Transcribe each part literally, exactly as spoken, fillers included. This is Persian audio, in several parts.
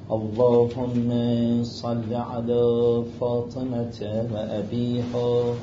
اللهم صل على فاطمة وأبيها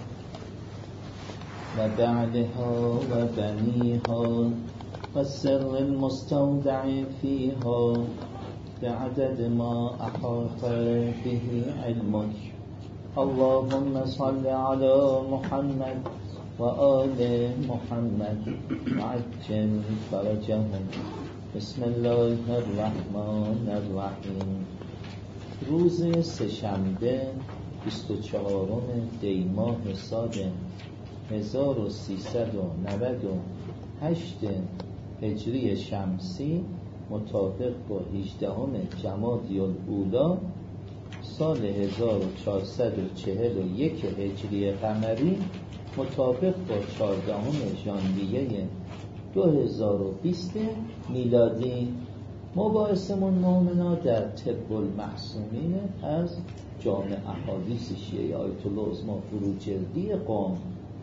وبعلها وبنيها والسر المستودع فيها بعدد ما أحاط به علمك. اللهم صل على محمد وآل محمد وعجل فرجهم. بسم الله الرحمن الرحیم. روز سه‌شنبه بیست و چهارم دی ماه سال هزار و سیصد و نود و هشت هجری شمسی مطابق با هجدهم جمادی الاولی سال هزار و چهارصد و چهل و یک هجری قمری مطابق با چهاردهم ژانویه دو هزار و بیست میلادی. مباحثمون مومنا در طب المحسومین از جامع احادیث شیعه آیت الله عظمی بروجردی قم.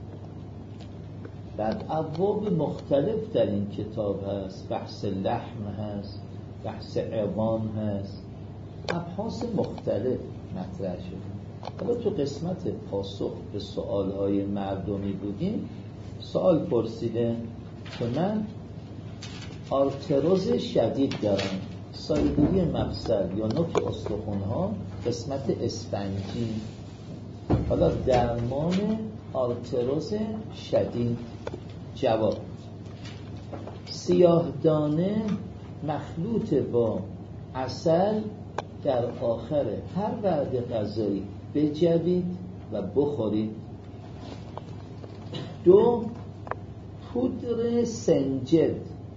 بعد ابواب مختلف در این کتاب هست، بحث لحم هست، بحث عظام هست، ابحاث مختلف مطرح شده. حالا تو قسمت پاسخ به سوالهای مردمی بودیم، سوال پرسیده که من آرتروز شدید دارم، سایدگی مفصل یا نوک استخوان‌ها قسمت اسفنجی. حالا درمان آرتروز شدید. جواب: سیاه دانه مخلوط با عسل در آخر هر وعده غذایی بجوید و بخورید. دو، پودر سنجد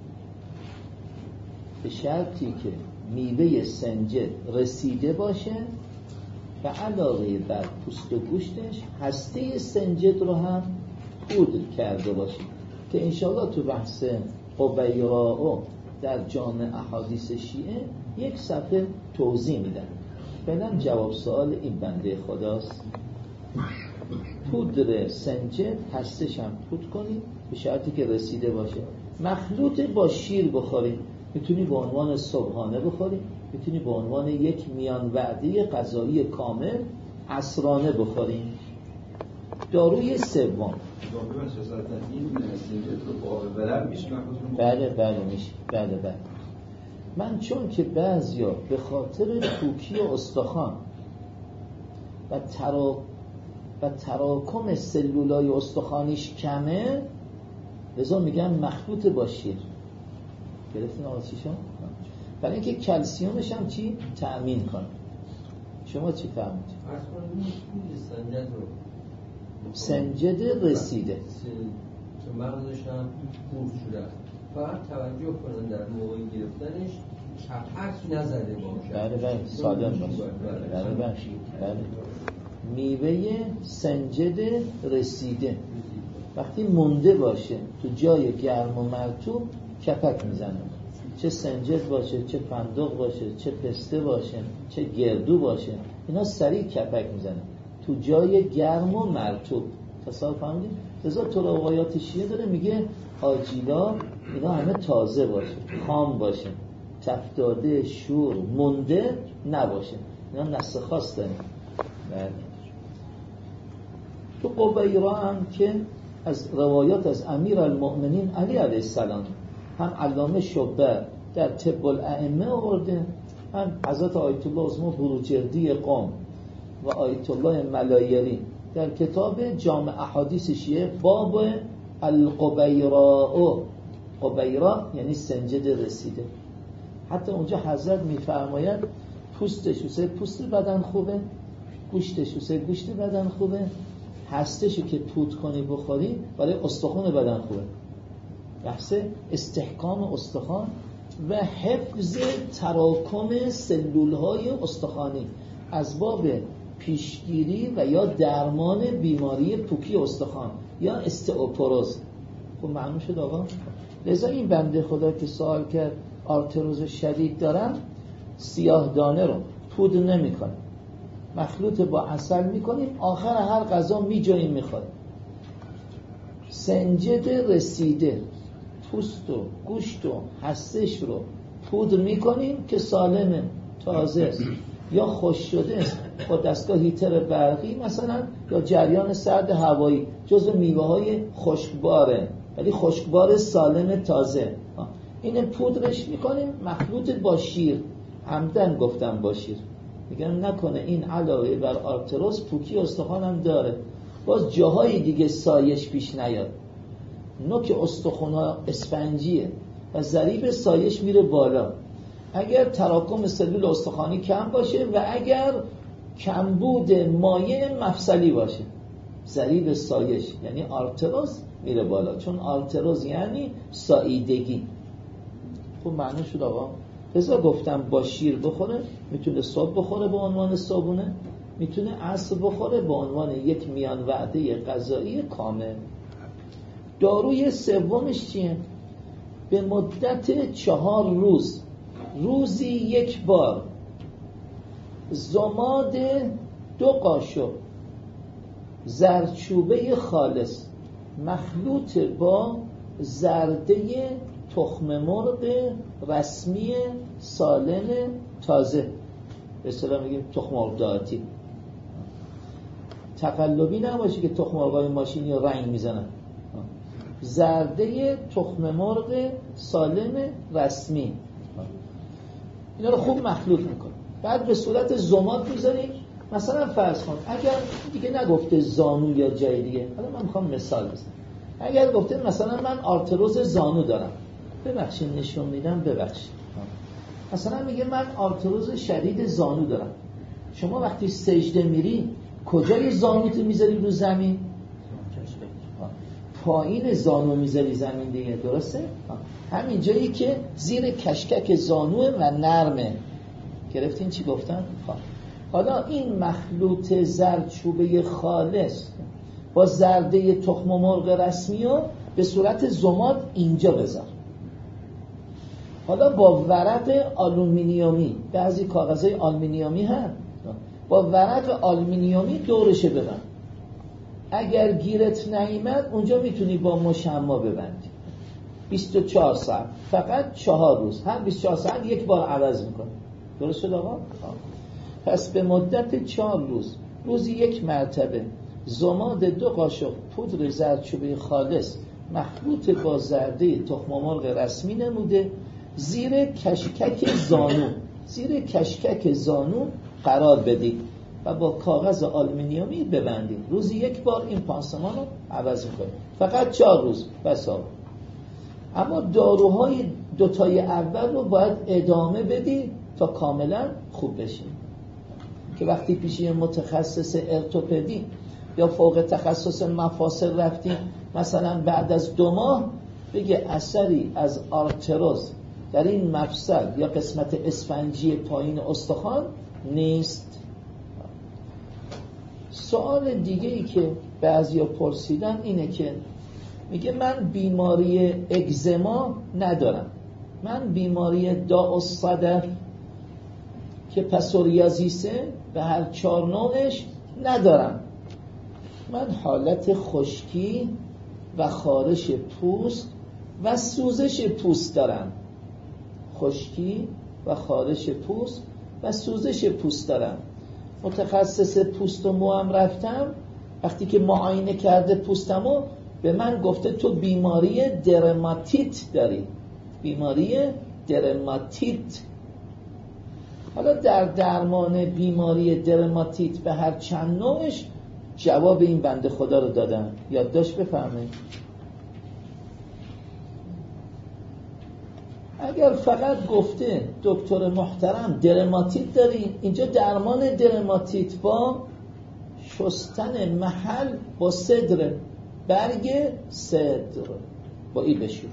به شرطی که میوه سنجد رسیده باشه و علاوه بر پوست و گوشتش هسته سنجد رو هم پودر کرده باشه که انشاءالله تو بحث قبیراء در جامع احادیث شیعه یک صفحه توضیح میدن. فعلا جواب سوال این بنده خداست. پودر سنجد هستش هم پودر کنید به شرطی که رسیده باشه. مخلوط با شیر بخورید. میتونی به عنوان صبحانه بخوری، میتونی به عنوان یک میان وعده غذایی کامل عصرانه بخوری. داروی سوم. بله بله میشه. بله بله. من چون که بعضیا به خاطر پوکی استخوان و ترا و تراکم سلولای استخوانیش کمه، لذا میگن مخلوط با شیر. گرفتین آقا چی شما؟ برای اینکه کلسیومش هم چی؟ تأمین کنه. شما چی فهمید؟ سنجد رو سنجد رسیده چون مغزش هم قورت شده فقط توجه کنن در موقع گرفتنش چپک نزده باشه. بله بله سالم باشه. بله بله بله. میوه سنجد رسیده وقتی مونده باشه تو جای گرم و مرطوب کپک میزنه. چه سنجد باشه، چه فندق باشه، چه پسته باشه، چه گردو باشه، اینا سریع کپک میزنه تو جای گرم و مرطوب. تصور فهمیدین؟ لذا تو روایات شیعه داره میگه آجیلا اینا همه تازه باشه، خام باشه، تفداده، شور، مونده نباشه. اینا نسخ خاص داره. تو قبیرا هم که از روایات از امیر المؤمنین علی علیه السلام هم علامه شعبه در طب الائمه آورده، هم حضرت آیت الله عظمی بروجردی قم و آیت الله ملایری در کتاب جامع احادیث شیعه باب القبیراء. قبیرا یعنی سنجد رسیده. حتی اونجا حضرت میفرماید پوستش واسه پوست بدن خوبه، گوشتش واسه گوشت بدن خوبه، هستشو که پود کنی بخوری برای استخوان بدن خوبه. بحث استحکام استخوان و حفظ تراکم سلولهای استخوانی از باب پیشگیری و یا درمان بیماری پوکی استخوان یا استئوپوروز. خب معلوم شد آقا؟ لذا این بنده خدا که سوال کرد آرتروز شدید دارم، سیاه دانه رو پود نمی کنیم، مخلوط با عسل می کنیم، آخر هر غذا می جاییم می خوریم. سنجد رسیده پوست و گوشت و هستش رو پودر می کنیم که سالمه، تازه است یا خوش شده است با دستگاه هیتر برقی مثلا یا جریان سرد هوایی، جزو میوه های خشکباره ولی خشکبار سالم تازه. این پودرش میکنیم مخلوط با شیر، عمدن گفتم با شیر، میگن نکنه این علاوه بر آرتروز پوکی استخوان هم داره، باز جاهای دیگه سایش پیش نیاد. نوک استخوان‌ها اسفنجیه و ضریب سایش میره بالا اگر تراکم سلول استخوانی کم باشه و اگر کمبود مایع مفصلی باشه. ضریب سایش یعنی آرتروز میره بالا، چون آرتروز یعنی ساییدگی. خب معنی شد آقا. بذار گفتم با شیر بخوره، میتونه صبح بخوره به عنوان صبحونه، میتونه عصر بخوره به عنوان یک میان وعده غذایی کامل. داروی سومش چیه؟ به مدت چهار روز روزی یک بار ضماد دو قاشق زردچوبه خالص مخلوط با زرده تخم مرغ رسمی سالم تازه، به اصطلاح میگیم تخم مرغ داتی، تقلبی نباشه که تخم مرغای ماشینی رنگ میزنن، زرده تخم مرغ سالم رسمی، اینا رو خوب مخلوط میکنیم. بعد به صورت ضماد میذاریم. مثلا فرض کن اگر دیگه نگفته زانو یا جای دیگه، حالا من میخوام مثال بزنم، اگر گفته مثلا من آرتروز زانو دارم، ببخشید نشون میدم، ببخشید مثلا میگه من آرتروز شدید زانو دارم، شما وقتی سجده میری کجای زانوت میذاری رو زمین؟ پایین زانو میذاری زمین دیگه، درسته؟ همین جایی که زیر کشکک زانوه و نرمه. گرفتین چی گفتم؟ حالا این مخلوط زردچوبه خالص با زرده تخم مرغ رسمی رو به صورت ضماد اینجا بذار. حالا با ورق آلومینیومی، بعضی کاغذهای آلومینیومی هست، با ورق آلومینیومی دورشه ببند. اگر گیرت نیامد اونجا میتونی با مشما ببندی. بیست و چهار ساعت، فقط چهار روز، هر بیست و چهار ساعت یک بار عوض میکنه. درست شد آقا؟ پس به مدت چهار روز روزی یک مرتبه ضماد دو قاشق پودر زردچوبه خالص مخلوط با زرده تخم مرغ رسمی نموده زیر کشکک زانو زیر کشکک زانو قرار بدید و با کاغذ آلومینیومی ببندید. روزی یک بار این پانسمان رو عوض میکنید، فقط چهار روز بس. اما داروهای دوتای اول رو باید ادامه بدید تا کاملا خوب بشید، که وقتی پیش متخصص ارتوپدی یا فوق تخصص مفاصل رفتیم مثلا بعد از دو ماه بگه اثری از آرتروز در این مفصل یا قسمت اسفنجی پایین استخوان نیست. سوال دیگه ای که بعضیا پرسیدن اینه که میگه من بیماری اگزما ندارم، من بیماری داء الصدف که پسوریازیسه به هر چهار نوعش ندارم، من حالت خشکی و خارش پوست و سوزش پوست دارم. خشکی و خارش پوست و سوزش پوست دارم. متخصص پوست و مو هم رفتم، وقتی که معاینه کرده پوستمو به من گفته تو بیماری درماتیت داری، بیماری درماتیت. حالا در درمان بیماری درماتیت به هر چند نوعش جواب این بنده خدا رو دادم، یادداشت بفرمایید. اگر فقط گفته دکتر محترم درماتیت داری، اینجا درمان درماتیت با شستن محل با صدر، برگ صدر با این بشور،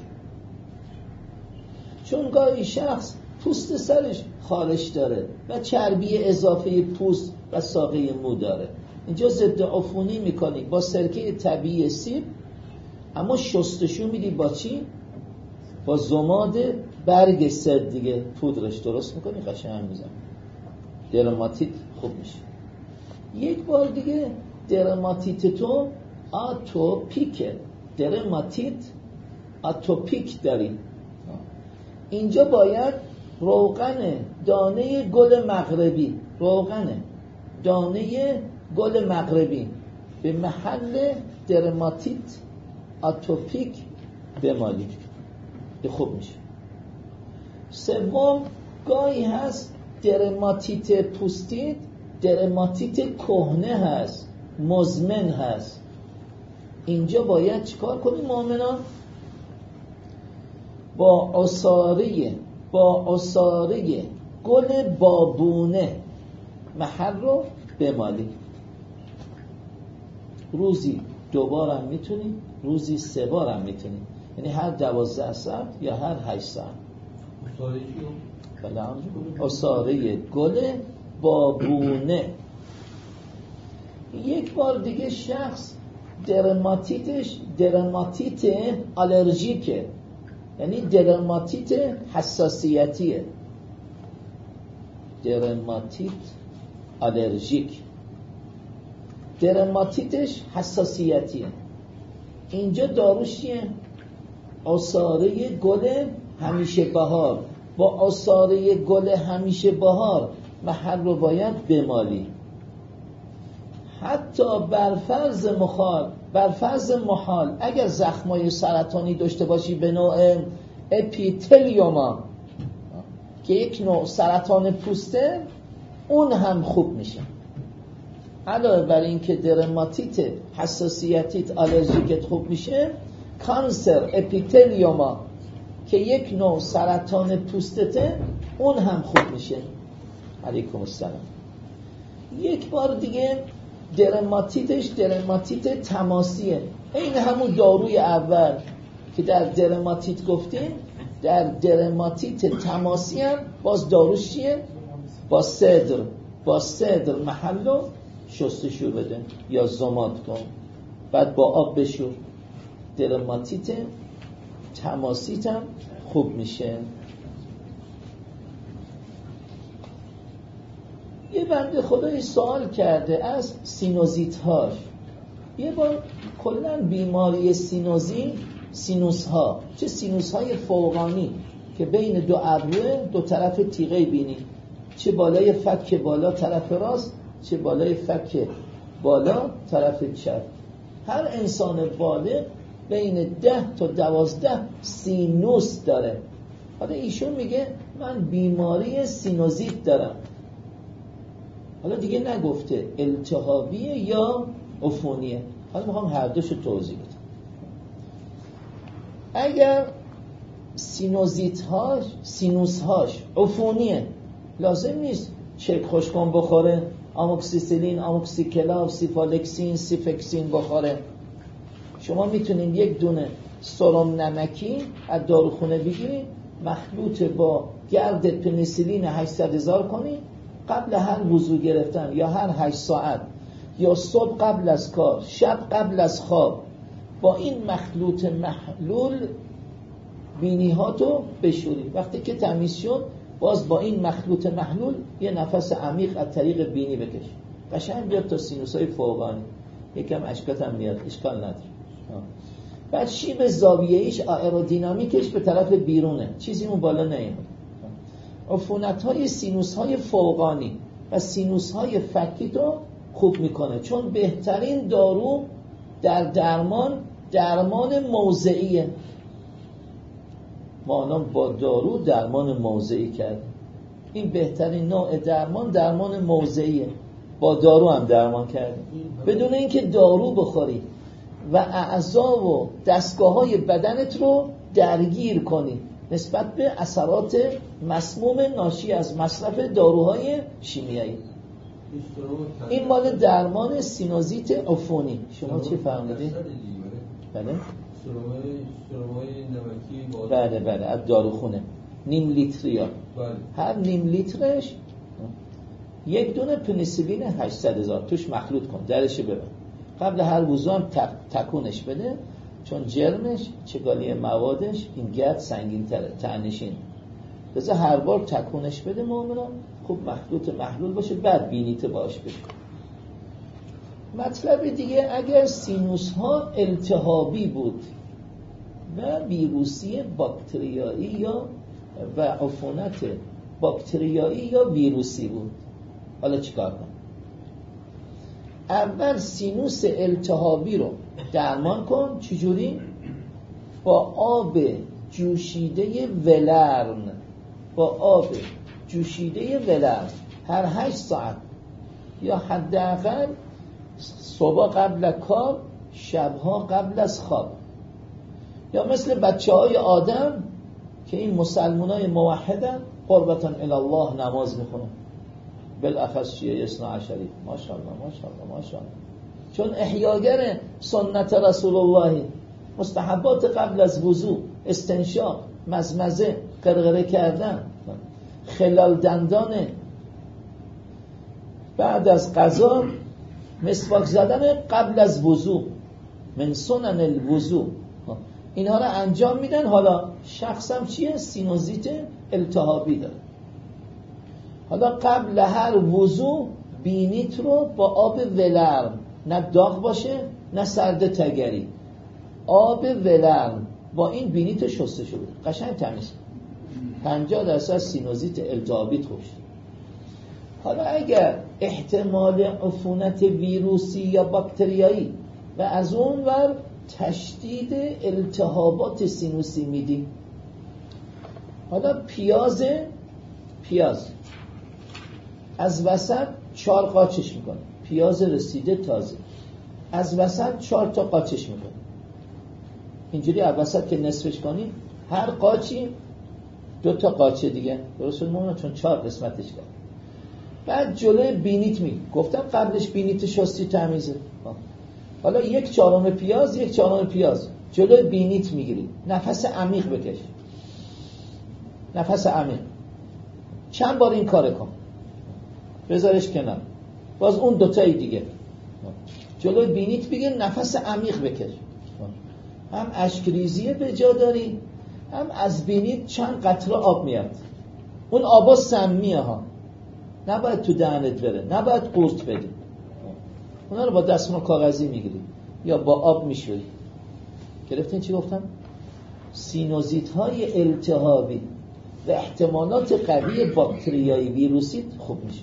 چون گاهی شخص پوست سرش خارش داره و چربی اضافه پوست و ساقه مو داره، اینجا ضد عفونی میکنی با سرکه طبیعی سیب، اما شستشو میدی با چی؟ با ضماد برگ صدر دیگه، پودرش درست میکنی قشنگ میزنی، درماتیت خوب میشه. یک بار دیگه درماتیت تو آتوپیکه، درماتیت آتوپیک داری، اینجا باید روغن دانه گل مغربی، روغن دانه گل مغربی به محل درماتیت آتوپیک بمالید، خوب میشه. سوم، گاهی هست درماتیت پوستید درماتیت کهنه هست، مزمن هست. اینجا باید چیکار کنیم مؤمنان؟ با عصاره با عصاره گل بابونه محل رو بمالیم. روزی دوبارم میتونیم، روزی سه بارم میتونیم، یعنی هر دوازده ساعت یا هر هشت ساعت. عصاره چیو؟ بله، عصاره گل بابونه. یک بار دیگه شخص درماتیتش درماتیت آلرژیکه، یعنی درماتیت حساسیتیه، درماتیت آلرژیک، درماتیتش حساسیتیه. اینجا داروش چیه؟ عصاره گل همیشه بهار. با عصاره گل همیشه بهار محل رو باید بمالی. حتی بر فرض محال بر فرض محال اگر زخمای سرطانی داشته باشی به نوع اپیتلیوما که یک نوع سرطان پوسته، اون هم خوب میشه. علاوه بر این که درماتیت حساسیتیت آلرژیکت خوب میشه، کانسر اپیتلیوما که یک نوع سرطان پوستته، اون هم خوب میشه. علیکم السلام. یک بار دیگه درماتیتش درماتیت تماسیه، این همون داروی اول که در درماتیت گفتیم. در درماتیت تماسی هم باز داروش چیه؟ با صدر با صدر محلو شستشو بده یا زماد کن، بعد با آب بشور. درماتیت تماسیت هم خوب میشه. یه بنده خدایی سوال کرده از سینوزیت هاش. یه بار کلن بیماری سینوزی، سینوس ها، چه سینوس های فوقانی که بین دو ابروه دو طرف تیغه بینی، چه بالای فک بالا طرف راست، چه بالای فک بالا طرف چپ. هر انسان بالغ بین ده تا دوازده سینوس داره. حالا ایشون میگه من بیماری سینوزیت دارم. حالا دیگه نگفته التهابیه یا عفونیه. حالا میخوام هر دوشو توضیح بدم. اگر سینوزیت هاش سینوس هاش عفونیه، لازم نیست چک خوشکن بخوره، آموکسیسیلین، آموکسیکلاو، سیفالکسین، سیفکسین بخوره. شما میتونید یک دونه سرم نمکی از داروخونه بگیرید، مخلوط با گرد پنیسیلین هشتصد هزار کنید، قبل هر وضو گرفتن یا هر هشت ساعت یا صبح قبل از کار، شب قبل از خواب، با این مخلوط محلول بینی هاتو بشوری. وقتی که تمیز شد، باز با این مخلوط محلول یه نفس عمیق از طریق بینی بکش، قشنگ بیاد تا سینوسای فوقانی. یکم اشکات هم میاد، اشکال نداره. بعد شیب زاویه‌ایش آئرودینامیکش به طرف بیرونه، چیزی اون بالا نمیاد. عفونت‌های سینوس‌های فوقانی و سینوس‌های فکی تو خوب میکنه، چون بهترین دارو در درمان درمان موضعیه. ما الان با دارو درمان موضعی کردیم. این بهترین نوع درمان درمان موضعیه. با دارو هم درمان کردیم بدون اینکه دارو بخوری و اعضا و دستگاه‌های بدنت رو درگیر کنی نسبت به اثرات مسموم ناشی از مصرف داروهای شیمیایی. این مال درمان سینوزیت عفونی. شما چی فهمیدید؟ بله؟ سرمای نمکی. بله بله، از داروخونه نیم لیتریا. بله. هر نیم لیترش یک دونه پنیسیلین هشتصد هزار توش مخلوط کن، درش ببر. قبل هر وضو هم تک، تکونش بده، چون جرمش چگالی موادش این گرد سنگین تره، تنشین. بذار هر بار تکونش بده مؤمنان، خوب مخلوط محلول باشه، بعد بینیت باش بده. مطلب دیگه، اگر سینوس ها التهابی بود و ویروسی باکتریایی یا و عفونت باکتریایی یا ویروسی بود. حالا چیکار کنم؟ اول سینوس التهابی رو درمان کن. چجوری؟ با آب جوشیده ولرم، با آب جوشیده ولرم هر هشت ساعت یا حداقل صبح قبل از کار، شبها قبل از خواب. یا مثل بچه های آدم که این مسلمان های موحدن، قربتاً الله نماز میخونن، بالاخص شیعه اثنا عشری، ماشاءالله ماشاءالله ماشاءالله، چون احیاگر سنت رسول الله. مستحبات قبل از وضو، استنشاق، مزمزه، قرقره کردن، خلال دندان، بعد از غذا مسواک زدن قبل از وضو، من سنن الوضو، اینها رو انجام میدن. حالا شخصم چیه؟ سینوزیت التهابی داره. حالا قبل هر وضو بینیت رو با آب ولرم، نه داغ باشه نه سرد تگری، آب ولرم با این بینیت شسته شده، قشنگ تمیز، پنجاه درصد سینوزیت التهابی خوب شد. حالا اگر احتمال عفونت ویروسی یا باکتریایی و از اون ور تشدید التهابات سینوسی میدی، حالا پیاز پیاز از وسط چهار قاچش میکنه، پیاز رسیده تازه از وسط چهار تا قاچش میکنه. اینجوری از وسط که نصفش کنی، هر قاچی دو تا قاچه دیگه، درست میمونه چون چهار قسمتش کرد. بعد جلوی بینیت می گفتم قبلش بینیت شستی تمیزه. حالا یک چهارم پیاز یک چهارم پیاز جلوی بینیت میگیری، نفس عمیق بکش، نفس عمیق چند بار این کار کن، بذارش کنار. باز اون دوتای دیگه جلوی بینیت بگیر، نفس عمیق بکش، هم اشکریزیه به جا داری، هم از بینیت چند قطره آب میاد. اون آبا سمیه ها، نباید تو دهنت بره، نباید قورت بدی. اونا رو با دستمال کاغذی میگیری یا با آب میشوری. گرفتین چی گفتم؟ سینوزیت های التهابی و احتمالات قوی باکتریایی ویروسی خوب میشه.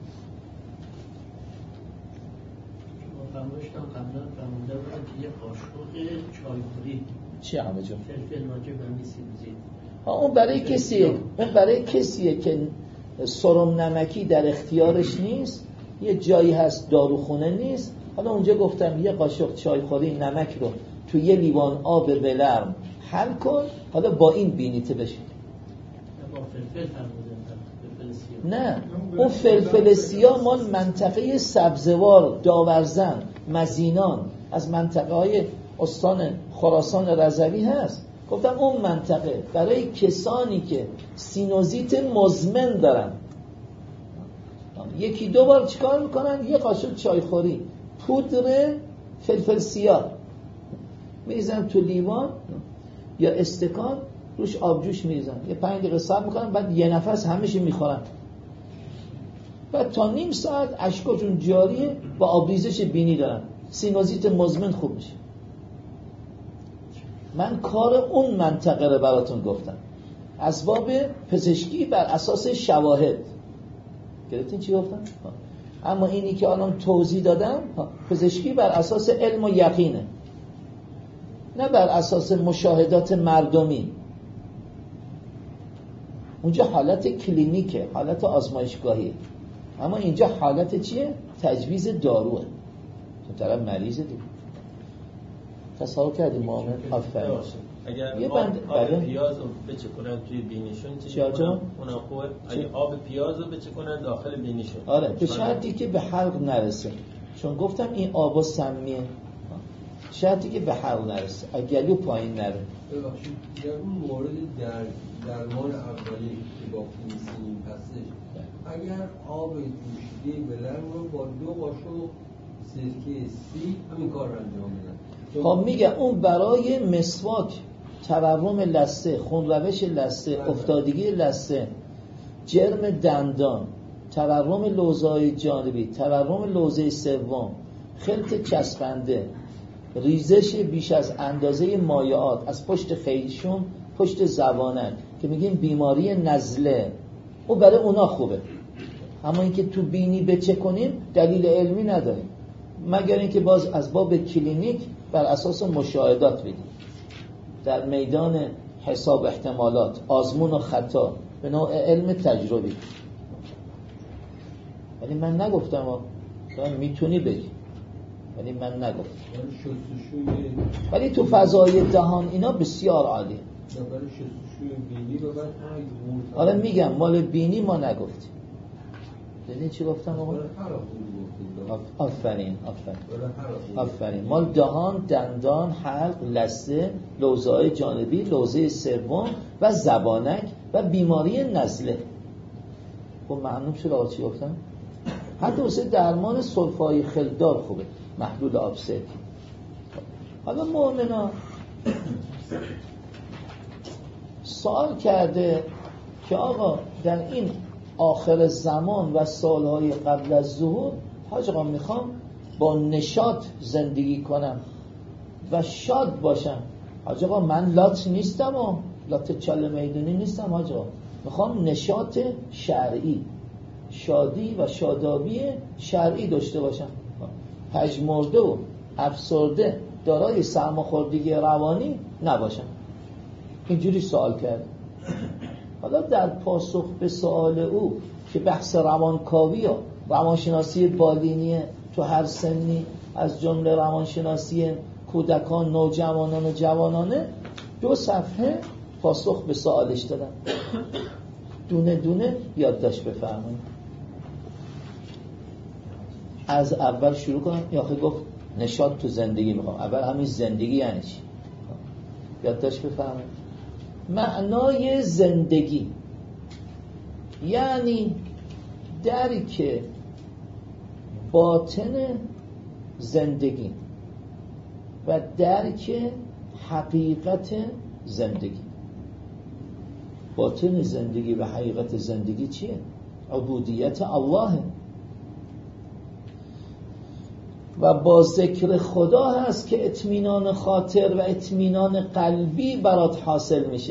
فرمایشتان قبلا فرموده بودن که یه قاشق چایخوری چی همه جا؟ فلفل ناجه و میسیزید. ها اون برای کسیه، اون برای کسیه که سرم نمکی در اختیارش نیست، یه جایی هست داروخونه نیست. حالا اونجا گفتم یه قاشق چایخوری نمک رو تو یه لیوان آب ولرم حل کن، حالا با این بینیته بشه. با فلفل فرمودن، نه اون فلفل سیاه مال منطقه سبزوار، داورزن، مزینان، از منطقه های استان خراسان رضوی هست. گفتم اون منطقه برای کسانی که سینوزیت مزمن دارن، یکی دو بار چیکار میکنن؟ یه قاشق چایخوری پودر فلفل سیاه میریزن تو لیوان یا استکان، روش آبجوش میریزن، یه پنج دقیقه صبر میکنن، بعد یه نفس همه‌شو میخورن، بعد تا نیم ساعت اشکاشون جاریه، با آبریزش بینی دارن، سینوزیت مزمن خوب میشه. من کار اون منطقه رو براتون گفتم، اسباب پزشکی بر اساس شواهد. گرفتین چی گفتم؟ اما اینی که الان توضیح دادم پزشکی بر اساس علم و یقینه، نه بر اساس مشاهدات مردمی. اونجا حالت کلینیکه، حالت آزمایشگاهی، اما اینجا حالت چیه؟ تجویز داروه. تو طرف مریضه دیگه. تصور کردیم محمد؟ آفرین. اگر یه آب, بند... آب پیاز رو بچکنن توی بینیشون چی کنن؟ اونا خوبه. اگه آب پیاز رو بچکنن داخل بینیشون، آره به شرطی که به حلق نرسه، چون گفتم این آبا سمیه، شرطی که به حلق نرسه، اگلیو پایین نره. ببخشید در اون مورد در درمان اولی که با پنیسیلین هستش، اگر آب جوشیده ولرم رو با دو قاشق سرکه سی همین کار رو انجام بدن. خب میگه اون برای مسواک، تورم لثه، خونروش لثه، افتادگی لثه، جرم دندان، تورم لوزه‌های جانبی، تورم لوزه سوم، خلط چسبنده، ریزش بیش از اندازه مایعات از پشت خیشوم، پشت زبانک، که میگیم بیماری نزله، او برای اونا خوبه، اما اینکه تو بینی بچه کنیم دلیل علمی نداریم، مگر اینکه باز از باب کلینیک بر اساس مشاهدات بگیم در میدان حساب احتمالات، آزمون و خطا، به نوع علم تجربی. ولی من نگفتم تو میتونی بگی، ولی من نگفتم. ولی تو فضای دهان اینا بسیار عالیه. آره میگم مال بینی ما نگفتیم. دیدین چی گفتم آقا؟ آفرین آفرین آفرین. مال دهان، دندان، حلق، لثه، لوزه‌های جانبی، لوزه سوم و زبانک و بیماری نزله. خب معلوم شد آقا چی گفتم؟ حتی واسه درمان سلفای خلدار خوبه، محلول آبسه. حالا مؤمنا سوال کرده که آقا در این آخر زمان و سالهای قبل از ظهور حاج آقا میخوام با نشاط زندگی کنم و شاد باشم. حاج آقا من لات نیستم و لات چاله میدونی نیستم حاج آقا، میخوام نشاط شرعی، شادی و شادابی شرعی داشته باشم، پژمرده و افسرده دارای سرماخوردگی روانی نباشم. اینجوری سوال کرد. حالا در پاسخ به سوال او که بحث روانکاوی و روانشناسی بالینی تو هر سنی از جمله روانشناسی کودکان، نوجوانان و جوانانه، دو صفحه پاسخ به سوالش دادم. دونه دونه یادداشت بفرمایید. از اول شروع کنم یا آخه گفت نشاط تو زندگی میخوام، اول همین زندگی یعنی چی؟ یادداشت بفرمایید. معنای زندگی یعنی درک باطن زندگی و درک حقیقت زندگی. باطن زندگی و حقیقت زندگی چیه؟ عبودیت الله و با ذکر خدا هست که اطمینان خاطر و اطمینان قلبی برات حاصل میشه.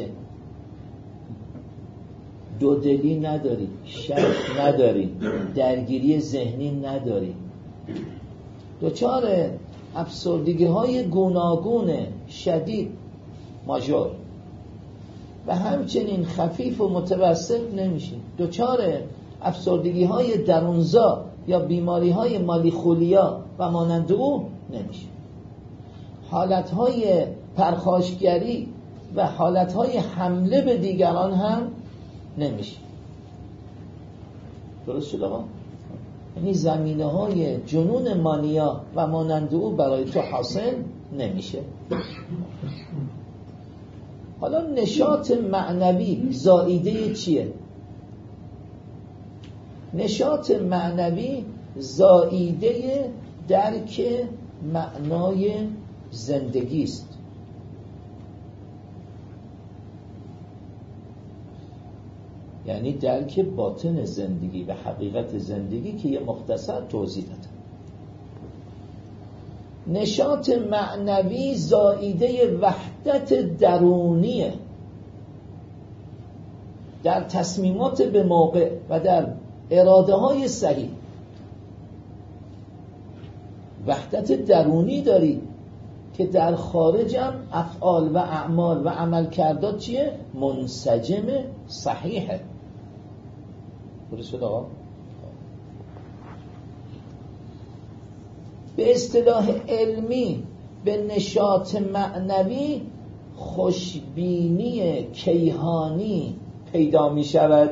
دودلی نداری، شک نداری، درگیری ذهنی نداری، دچار افسردگی های گوناگون شدید ماژور و همچنین خفیف و متوسط نمیشی، دچار افسردگی های درونزا یا بیماری های مالیخولیا و مانند او نمیشه. حالت های پرخاشگری و حالت های حمله به دیگران هم نمیشه. درست شد آقا؟ یعنی زمینه های جنون مانیا و مانند او برای تو حاصل نمیشه. حالا نشاط معنوی زائیده چیه؟ نشاط معنوی زائیده درک معنای زندگی است. یعنی درک باطن زندگی و حقیقت زندگی که یه مختصر توضیح دادم. نشاط معنوی زائیده وحدت درونیه در تصمیمات به موقع و در اراده های صحیح. وحدت درونی داری که در خارج هم افعال و اعمال و عملکردات چیه؟ منسجم صحیحه. درست شد آقا؟ به اصطلاح علمی به نشاط معنوی خوشبینی کیهانی پیدا می شود.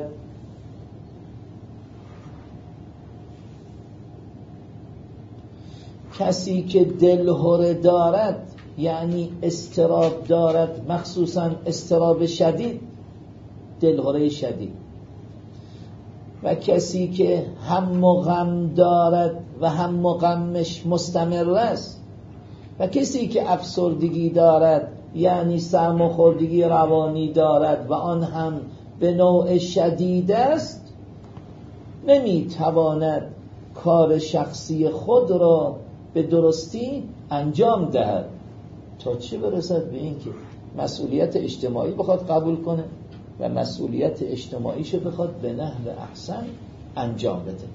کسی که دلهره دارد یعنی اضطراب دارد، مخصوصا اضطراب شدید، دلهره شدید، و کسی که هم و غم دارد و هم و غمش مستمر است، و کسی که افسردگی دارد یعنی سرماخوردگی روانی دارد و آن هم به نوع شدید است، نمیتواند کار شخصی خود را به درستی انجام دهد تا چه برسد به این که مسئولیت اجتماعی بخواد قبول کنه، و مسئولیت اجتماعیشو بخواد به نحو احسن انجام بده.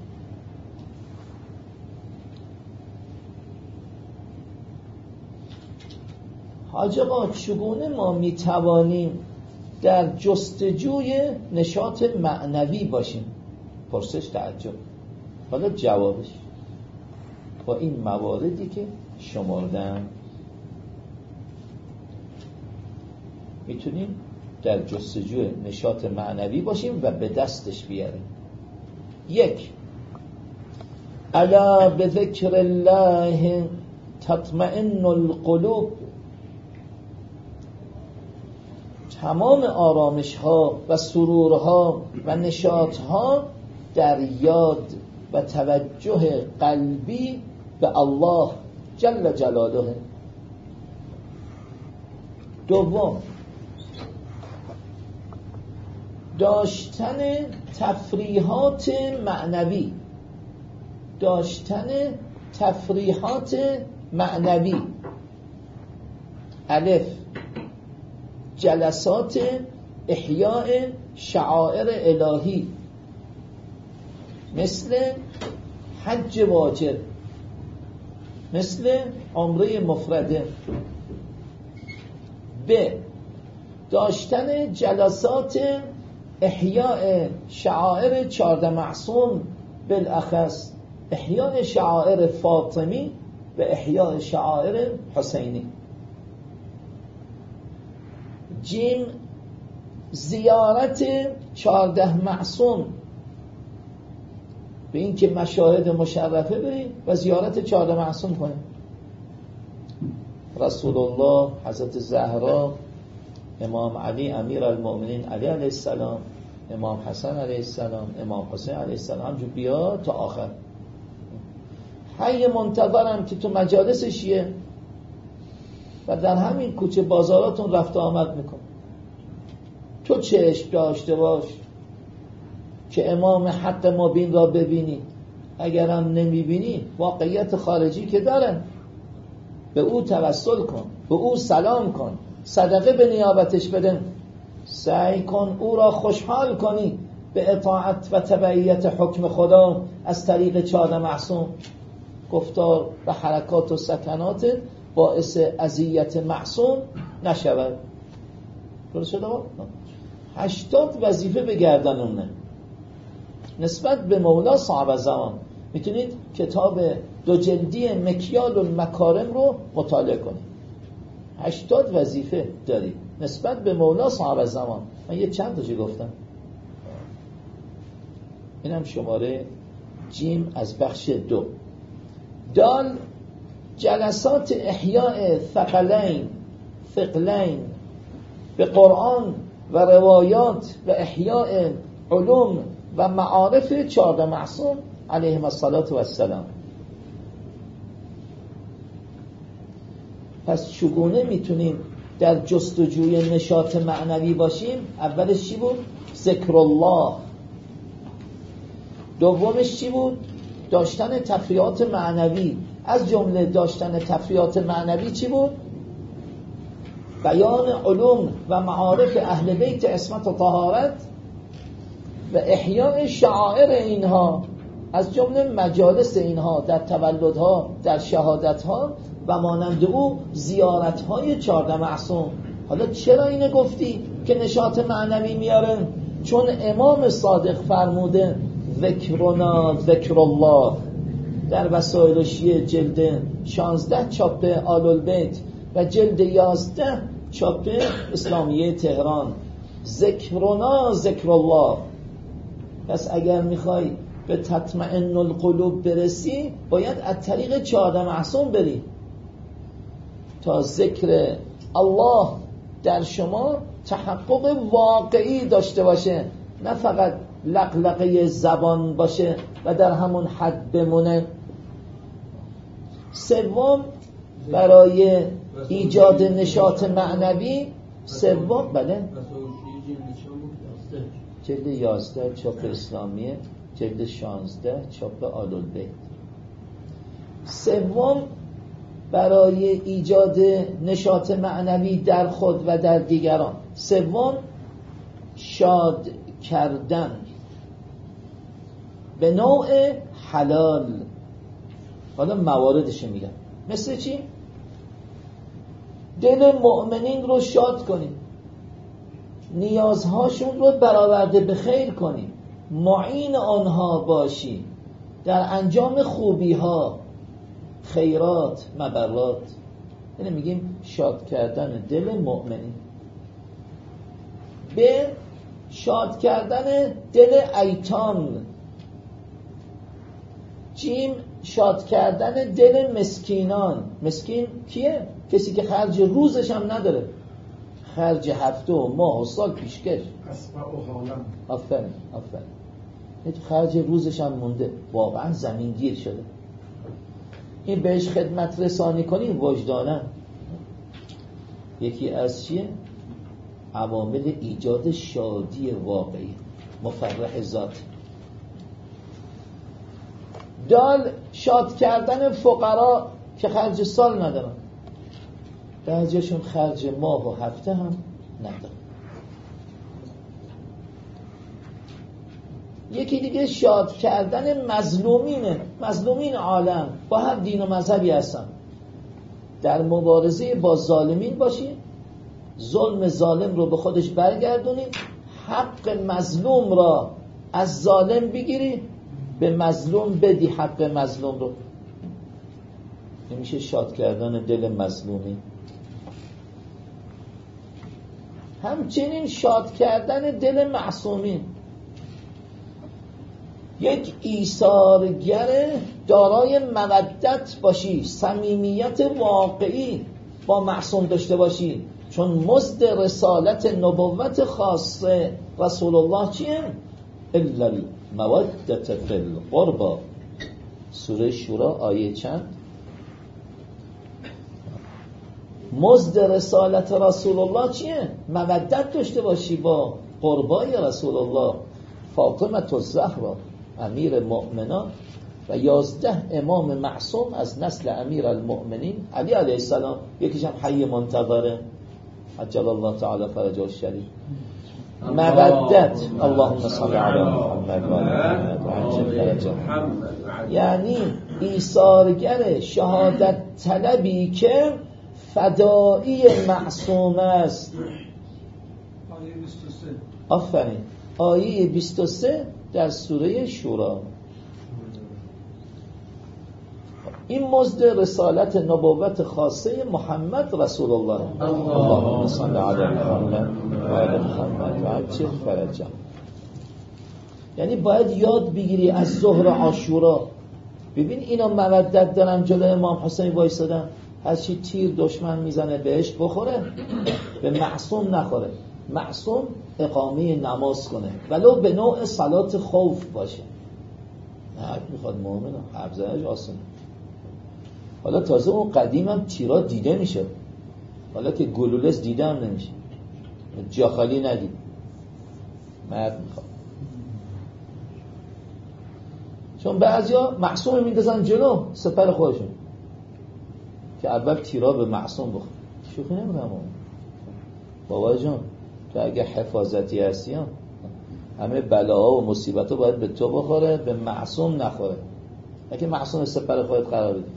حاج آقا چگونه ما میتوانیم در جستجوی نشاط معنوی باشیم؟ پرسش تعجب. حالا جوابش با این مواردی که شمردم میتونیم در جستجوی نشاط معنوی باشیم و به دستش بیاریم. یک، الا بذکر الله تطمئن القلوب. تمام آرامش ها و سرورها و نشاط ها در یاد و توجه قلبی به الله جل جلاله. دوم، داشتن تفریحات معنوی. داشتن تفریحات معنوی. الف، جلسات احیاء شعائر الهی مثل حج واجب، مثل عمره مفرده. ب، داشتن جلسات احیاء شعائر چارده معصوم، بالاخص احیاء شعائر فاطمی و احیاء شعائر حسینی. جیم، زیارت چارده معصوم، به این که مشاهد مشرفه بریم و زیارت چارده معصوم کنیم. رسول الله، حضرت زهرا، امام علی امیر المؤمنین علی علیه السلام، امام حسن علیه السلام، امام حسین علیه السلام، همجور بیا تا آخر. حی منتظرم که تو مجالسشیه و در همین کوچه بازاراتون رفت و آمد میکن. تو چشم داشته باش که امام حق مبین را ببینی. اگرم نمیبینی واقعیت خارجی که دارن، به او توسل کن، به او سلام کن، صدقه به نیابتش بده، سعی کن او را خوشحال کنی به اطاعت و تبعیت حکم خدا از طریق چارده معصوم. گفتار و حرکات و سکنات باعث اذیت معصوم نشود. درست شده؟ هشتاد وظیفه بگردنونه نسبت به مولا صاحب زمان. میتونید کتاب دو جلدی مکیال المکارم رو مطالعه کنید. هشتاد وظیفه دارید نسبت به مولا صاحب زمان. من یه چند تاشو گفتم. اینم شماره جیم از بخش دو. دال، جلسات احیاء ثقلین ثقلین به قرآن و روایات و احیاء علوم و معارف چارده معصوم علیهم السلام. پس چگونه میتونیم در جستجوی نشاط معنوی باشیم؟ اولش چی بود؟ ذکر الله. دومش چی بود؟ داشتن تفریحات معنوی. از جمله داشتن تفریحات معنوی چی بود؟ بیان علوم و معارف اهل بیت عصمت و طهارت و احیاء شعائر اینها، از جمله مجالس اینها در تولدها، در شهادتها و مانند او زیارتهای چارده معصوم. حالا چرا اینه گفتی که نشاط معنوی میاره؟ چون امام صادق فرموده ذکرنا ذکر الله در وسائل شیعه جلد شانزده چاپ آل البیت و جلد یازده چاپ اسلامیه تهران. ذکرنا ذکر الله. پس اگر میخوای به تطمئن القلوب برسی باید از طریق چارده معصوم بری تا ذکر الله در شما تحقق واقعی داشته باشه، نه فقط لقلقه زبان باشه و در همون حد بمونه. سوم، برای ایجاد نشاط معنوی سوم بله جلد یازده چاپ اسلامیه، جلد شانزده چاپ آل البیت. سوم، برای ایجاد نشاط معنوی در خود و در دیگران. سوم، شاد کردن به نوع حلال. حالا مواردش میگم. مثل چی؟ دل مؤمنین رو شاد کنیم، نیازهاشون رو برآورده به خیر کنیم، معین آنها باشیم در انجام خوبی ها، خیرات، مبرات. یعنی میگیم شاد کردن دل مؤمنین. به شاد کردن دل ایتام. جیم شاد کردن دل مسکینان. مسکین کیه؟ کسی که خرج روزش هم نداره، خرج هفته و ماه و سال پیشکش. اسمع و حالم. آفرین آفرین. هیچ خرج روزش هم مونده، واقعا زمین گیر شده. این بهش خدمت رسانی کنیم وجدانه. یکی از چیه؟ عوامل ایجاد شادی واقعی، مفرح ذات. دال شاد کردن فقرا که خرج سال ندارن، بعضیشون خرج ماه و هفته هم ندارن. یکی دیگه شاد کردن مظلومینه. مظلومین عالم با هر دین و مذهبی هستن، در مبارزه با ظالمین باشید، ظلم ظالم رو به خودش برگردونید، حق مظلوم را از ظالم بگیری، به مظلوم بدی حق مظلوم رو. این میشه شاد کردن دل مظلومی. همچنین شاد کردن دل معصومین. یک ایثارگر دارای مودت باشی، صمیمیت واقعی با معصوم داشته باشی، چون مزد رسالت نبوت خاصه رسول الله چیه؟ الا المودت فی القربى. سوره شورا آیه چند؟ مزد رسالت رسول الله چیه؟ مودت داشته باشی با قربای رسول الله. فاطمه الزهرا امیر مؤمنان و یازده امام معصوم از نسل امیر المؤمنین علی علیه السلام، یکیش هم حی منتظره عجل الله تعالی فرجه الشریف. مودت، اللهم صل علی محمد و علی محمد. یعنی ایثارگر شهادت طلبی که فدایی معصوم است. آیه بیست و سه. آفرین. آیه بیست و سه در سوره شورا. این مزد رسالت نبوت خاصه محمد رسول الله. اللهم صل علی محمد و علی محمد و عجل فرجه. یعنی باید یاد بگیری از ظهر عاشورا. ببین اینا مودت دارن جلوی امام حسین وایسادن، هر چی تیر دشمن میزنه بهش بخوره، به معصوم نخوره. معصوم اقامه نماز کنه ولو به نوع صلات خوف باشه. نه میخواد مؤمن حرف زنش آسونه. حالا تازه اون قدیم هم تیرا دیده میشه، حالا که گلولس دیده هم نمیشه، جا خالی ندید. مرد میخواد، چون بعضیا معصوم میندازن جلو سپر خودشون که اول تیرا به معصوم بخوره. شوخی نمیکنم بابا جان، تو اگه حفاظتی هستی هم همه بلاها و مصیبتها باید به تو بخوره، به معصوم نخوره. اگه معصوم سپر خودت قرار بدی،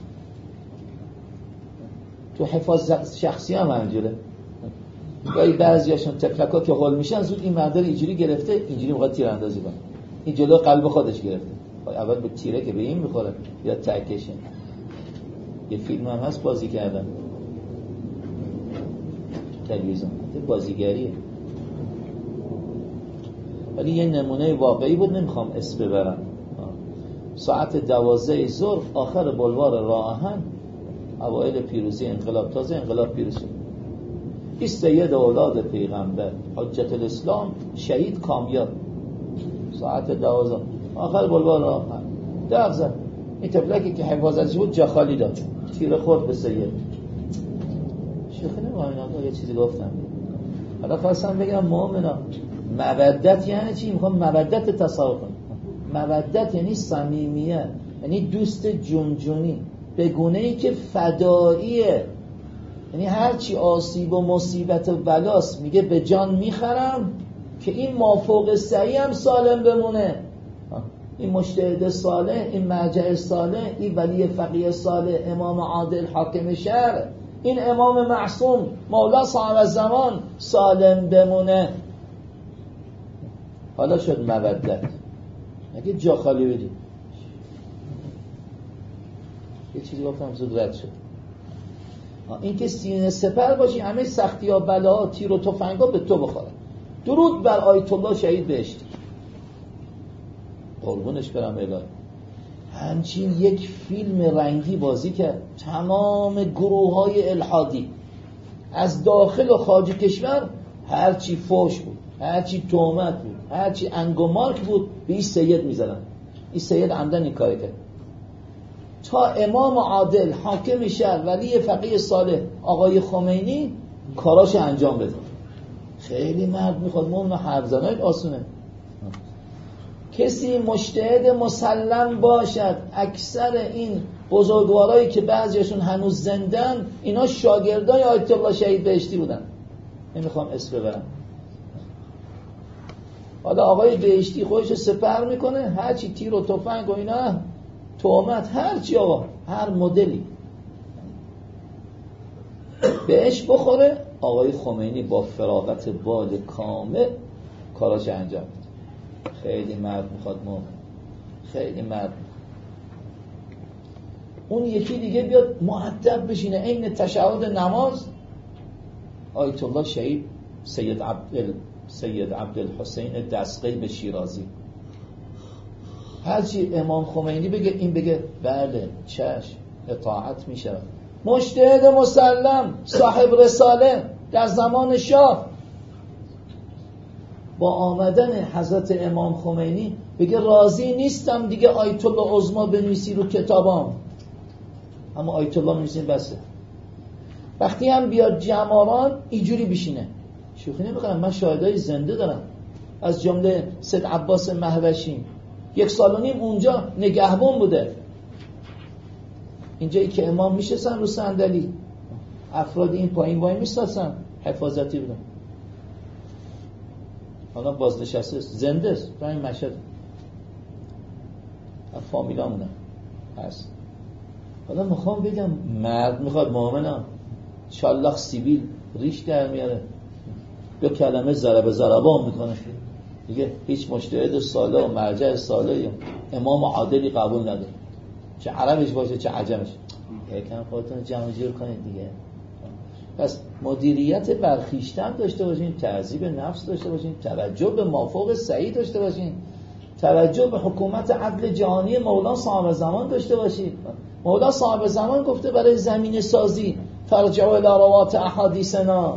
تو حفاظت شخصی هم همینجوره. گاهی بعضیاشون تفلکا که هول میشن زود این مردار اینجوری گرفته، اینجوری میخواد تیر اندازی کنه، این جلو قلب خودش گرفته، اول به تیره که به این میخوره یا تکشه. یه فیلم هم هست بازی کردن تلویزیون، بازیگریه، ولی یه نمونه واقعی بود، نمیخوام اسم ببرم. ساعت دوازده ظهر آخر بلوار راه آهن، اوایل پیروزی انقلاب، تازه انقلاب پیروز شد، این سید اولاد پیغمبر حجت الاسلام شهید کامیاب، ساعت دوازده آخر بلوار راه آهن دق زد. این تفلکی که حفاظتش بود جا خالی داد، تیر خورد به سید. شوخی نمی‌کنم، یه چیزی گفتم. حالا خواستم بگم مؤمنا، مودت یعنی چی؟ میخوام مودت تصور کنم. مودت یعنی صمیمیت، یعنی دوست جونجونی، به گونه‌ای که فداییه. یعنی هرچی آسیب و مصیبت و بلاست میگه به جان میخرم که این مافوق صحیح هم سالم بمونه، این مجتهد صالح، این مرجع صالح، این ولی فقیه صالح، امام عادل حاکم شهر، این امام معصوم مولا صاحب الزمان سالم بمونه. حالا شد مودت. اگه جا خالی بدیم یه چیزی گفتم زود رد شد. این که سینه سپر باشی همه سختی ها بلاها تیر و تفنگا به تو بخوره. درود بر آیت الله شهید بهشتی، قربونش برم الهی. همچین یک فیلم رنگی بازی کرد. تمام گروه های الحادی از داخل و خارج کشور هرچی فوش بود، هرچی تهمت بود، هرچی انگمارک بود به این سید میزدن. این سید عمدن این کاری کرد تا امام عادل حاکم شهر ولی فقیه صالح آقای خمینی کاراش انجام بده. خیلی مرد میخواد، مؤمن حرف زنای آسونه. کسی مجتهد مسلم باشد. اکثر این بزرگوارایی که بعضیشون هنوز زندن اینا شاگردای آیت الله شهید بهشتی بودن. نمیخوام اسم ببرم. حالا آقای بهشتی خودش سپر میکنه، هرچی تیر و تفنگ و اینا تهمت، هرچی آقا هر مدلی بهش بخوره، آقای خمینی با فراغت بال کامل کاراش انجام میده. خیلی مرد میخواد مومن، خیلی مرد میخواد. اون یکی دیگه بیاد مؤدب بشینه عین تشهد نماز. آیت الله شهید سید عبد سید عبدالحسین دستقیب شیرازی، هرچی امام خمینی بگه این بگه بله چشم اطاعت میشه. مجتهد مسلم صاحب رساله در زمان شاه با آمدن حضرت امام خمینی بگه راضی نیستم دیگه آیت الله عظما بنویسی رو کتابام، اما آیت الله بنویسین بسه. وقتی هم بیاد جماران اینجوری بشینه، شوخی نمیکنم، من شاهدای زنده دارم، از جمله سید عباس مهوشی یک سال و نیم اونجا نگهبان بوده. اینجایی که امام میشستن رو صندلی، افراد این پایین وای میستاسن حفاظتی بودن. حالا بازنشسته زنده است تو این مشهد، فامیلامونم هست. حالا میخوام بگم مرد میخواد مؤمنم شالله سیبیل ریش در میاره، دو کلمه ضرب ضربان میکنه دیگه، هیچ مجتهد صالح و مرجع صالح امام عادلی قبول نداره، چه عربش باشه چه عجمش. یکم خودتون جمع جور کنید دیگه. پس مدیریت برخیشتن داشته باشین، تعذیب نفس داشته باشین، توجه به مافوق صحیح داشته باشین، توجه به حکومت عدل جهانی مولا صاحب زمان داشته باشین. مولا صاحب زمان گفته برای زمین سازی فرجعوا الی روات احادیثنا.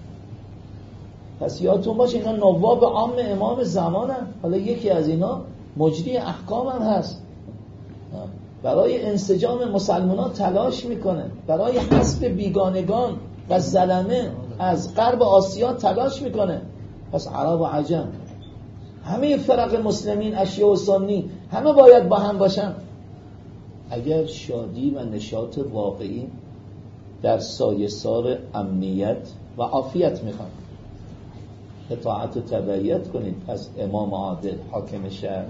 پس یادتون باشه اینا نواب عام امام زمانن. حالا یکی از اینا مجری احکام هم هست، برای انسجام مسلمانان تلاش میکنه، برای حذف بیگانگان و ظلمه از غرب آسیا تلاش میکنه. پس عرب و عجم، همه فرق مسلمین، اشیاء و سنی، همه باید با هم باشن. اگر شادی و نشاط واقعی در سایه‌سار امنیت و عافیت میخوان، اطاعت و تبعیت کنید از امام عادل حاکم شهر.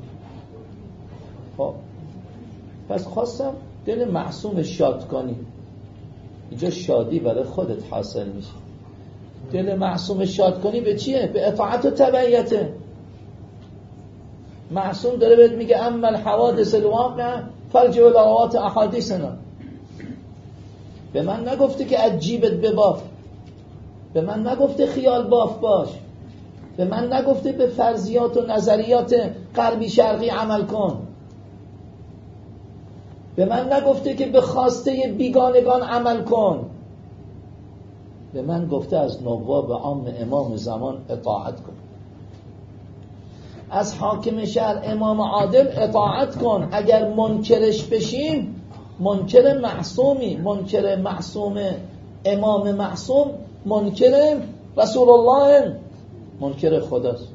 خب پس خواستم دل معصوم شاد کنی. اینجا شادی برای خودت حاصل میشه. دل معصوم شاد کنی به چیه؟ به اطاعت و تبعیته. معصوم داره بهت میگه اما الحوادث الواقعه فرجعوا الی روات احادیثنا. به من نگفته که از جیبت بباف، به من نگفته خیال باف باش، به من نگفته به فرضیات و نظریات غربی شرقی عمل کن، به من نگفته که به خواسته بیگانگان عمل کن. به من گفته از نواب عام امام زمان اطاعت کن، از حاکم شهر امام عادل اطاعت کن. اگر منکرش بشیم منکر معصومی، منکر معصوم امام معصوم، منکر رسول الله، منکر خداست.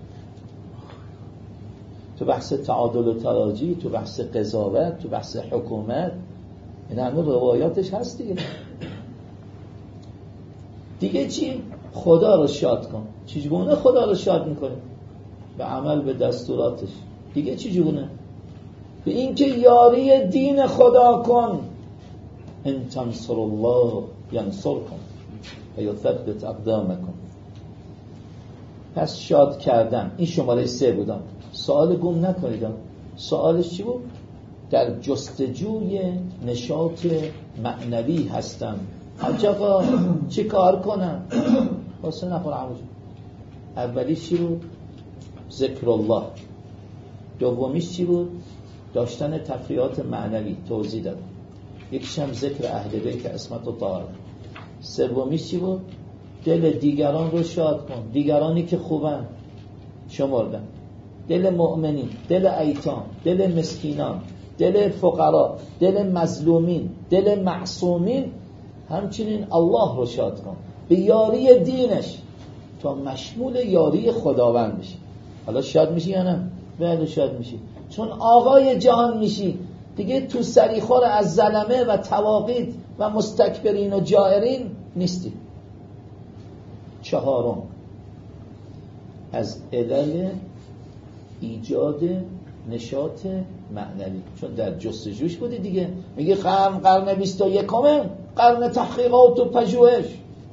تو بحث تعادل و تراجی، تو بحث قضاوت، تو بحث حکومت، این همه روایاتش هست دیگه. دیگه چی؟ خدا رو شاد کن. چجوره خدا رو شاد میکنه؟ به عمل به دستوراتش. دیگه چجوره؟ به این که یاری دین خدا کن. ان تنصر الله ینصرکم و یثبت اقدامکم. پس شاد کردن. این شماره سه بودم. سوال گم نکنید. سوالش چی بود؟ در جستجوی نشاط معنوی هستم. حاج آقا چی کار کنم؟ واسه نخور عموش. اولیش چی بود؟ ذکر الله. دومیش چی بود؟ داشتن تفریحات معنوی. توضیح دادم. یکیش هم ذکر اهل بیت عصمت و طهارت. سومیش چی بود؟ دل دیگران رو شاد کن. دیگرانی که خوبن شمردن. دل مؤمنین، دل ایتام، دل مسکینان، دل فقرا، دل مظلومین، دل معصومین. همچنین الله رو شاد کن به یاری دینش تا مشمول یاری خداوند بشی. حالا شاد میشی یا نه؟ بله شاد میشی، چون آقای جهان میشی دیگه. تو سریخور از ظلمه و تواقید و مستکبرین و جائرین نیستی. چهارم از علل ایجاد نشاط معنوی، چون در جستجوش بودی دیگه. میگه قرن قرن بیست و یکمه، قرن تحقیقات و پژوهش.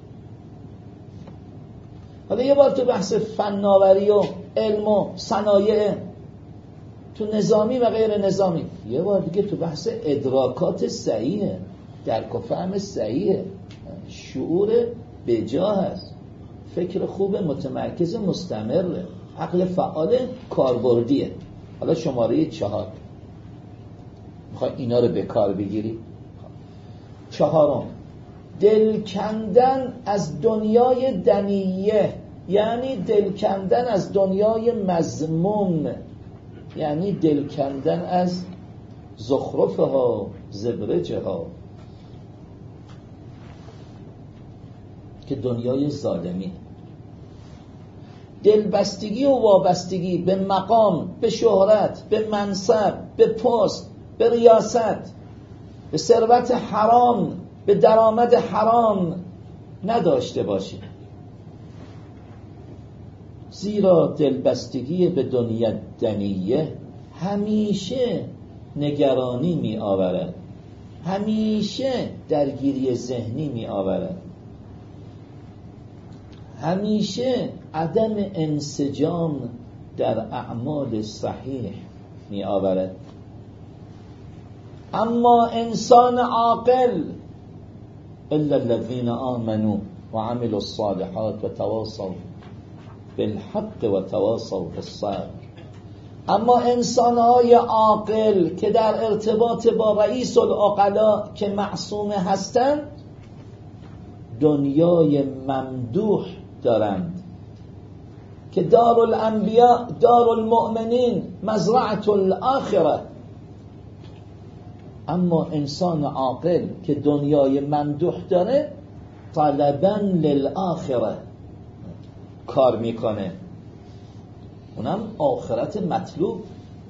حالا یه بار تو بحث فناوری و علم و صنایع تو نظامی و غیر نظامی، یه بار دیگه تو بحث ادراکات صحیحه، درک و فهم صحیحه، شعور بجا هست، فکر خوب متمرکز مستمره، عقل فعال کاربردیه. حالا شماره چهار میخوای اینا رو به کار بگیری. چهارم، دل کندن از دنیای دنیه، یعنی دل کندن از دنیای مذموم، یعنی دل کندن از زخرفها زبرجها که دنیای ظالمی. دلبستگی و وابستگی به مقام، به شهرت، به منصب، به پست، به ریاست، به ثروت حرام، به درآمد حرام نداشته باشی. زیرا دلبستگی به دنیا دنیه همیشه نگرانی می آورد، همیشه درگیری ذهنی می آورد، همیشه عدم انسجام در اعمال صحیح می آورد. اما انسان عاقل الا الذين آمنوا وعملوا الصالحات وتواصوا بالحق وتواصوا بالصبر. اما انسان‌های عاقل که در ارتباط با رئیس العقلا که معصوم هستند دنیای ممدوح دارند که دار الانبیاء دار المؤمنین مزرعة الاخره. اما انسان عاقل که دنیای ممدوح داره طلبا للآخره کار میکنه، اونم آخرت مطلوب.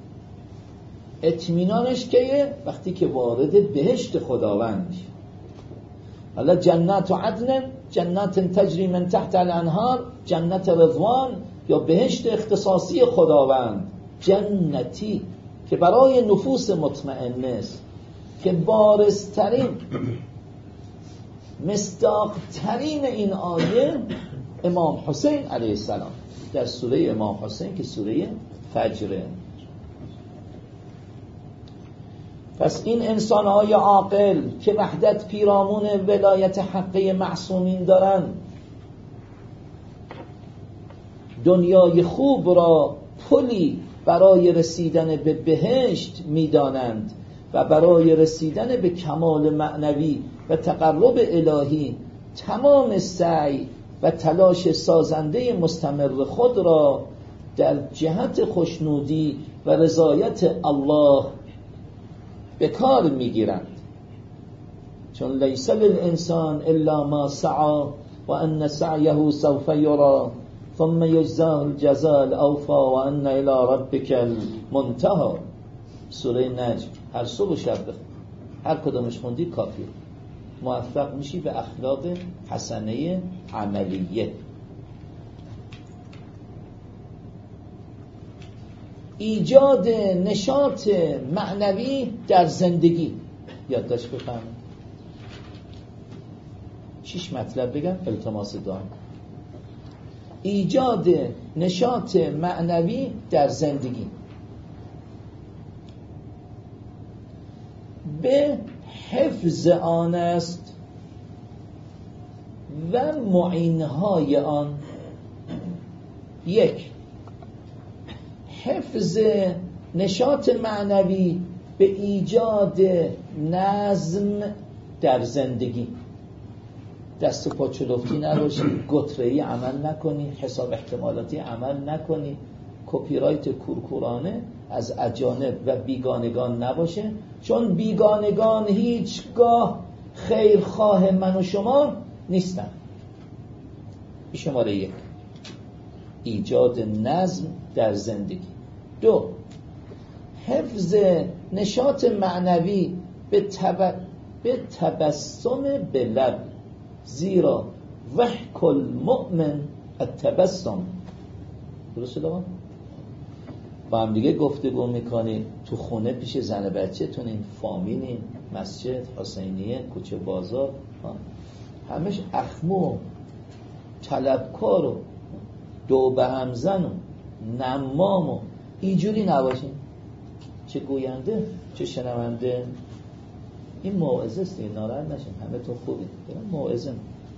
اطمینانش که وقتی که وارد بهشت خداوند میشه. حالا جنات عدن، جنات تجری من تحت الانهار، جنت رضوان یا بهشت اختصاصی خداوند، جنتی که برای نفوس مطمئنه است، که بارزترین مصداقترین این آیه امام حسین علیه السلام در سوره امام حسین که سوره فجره. پس این انسان‌های عاقل که وحدت پیرامون ولایت حقه معصومین دارن دنیای خوب را پلی برای رسیدن به بهشت می‌دانند و برای رسیدن به کمال معنوی و تقرب الهی تمام سعی و تلاش سازنده مستمر خود را در جهت خوشنودی و رضایت الله به کار میگیرند. چون لیس للانسان الا ما سعی و ان سعیه سوف یری ثم یجزاه الجزاء الاوفی و ان الی ربک المنتهی. سوره نجم هر صبح و شب بخون، هر کدومش خوندی کافیه. موفق میشی به اخلاق حسنه عملیه. ایجاد نشاط معنوی در زندگی. یادداشت بفرمایید. شش مطلب بگم التماس دعا. ایجاد نشاط معنوی در زندگی به حفظ آن است و معینهای آن. یک، حفظ نشاط معنوی به ایجاد نظم در زندگی. دست و پا چلفتی نباشی، گتره‌ای عمل نکنی، حساب احتمالاتی عمل نکنی، کپی رایت کورکورانه از اجانب و بیگانگان نباشه، چون بیگانگان هیچگاه خیرخواه من و شما نیستن. شماره یک، ایجاد نظم در زندگی. دو، حفظ نشاط معنوی به, تب... به تبسم به لب، زیرا ضحک المؤمن التبسم. درست شده ما؟ با هم دیگه گفتگو میکنی تو خونه پیش زن بچه تون، این فامیلین، مسجد، حسینیه، کوچه بازار، همش اخمو طلبکار و دو به همزن و نمام و اینجوری نباشین. چه گوینده چه شنونده. این موعظه است، ناراحت نشین، همه تو خوبی دارم موعظه.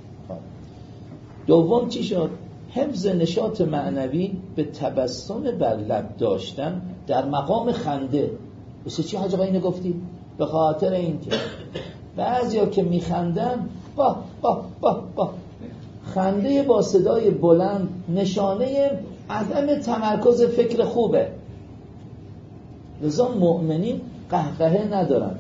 دوم چی شد؟ حفظ نشاط معنوی به تبسم بر لب داشتن در مقام خنده. واسه چی حاج آقا اینو گفتی؟ به خاطر اینکه بعضیا که میخندن با با با با خنده با صدای بلند نشانه عدم تمرکز فکر خوبه. لذا مؤمنین قهقهه ندارن.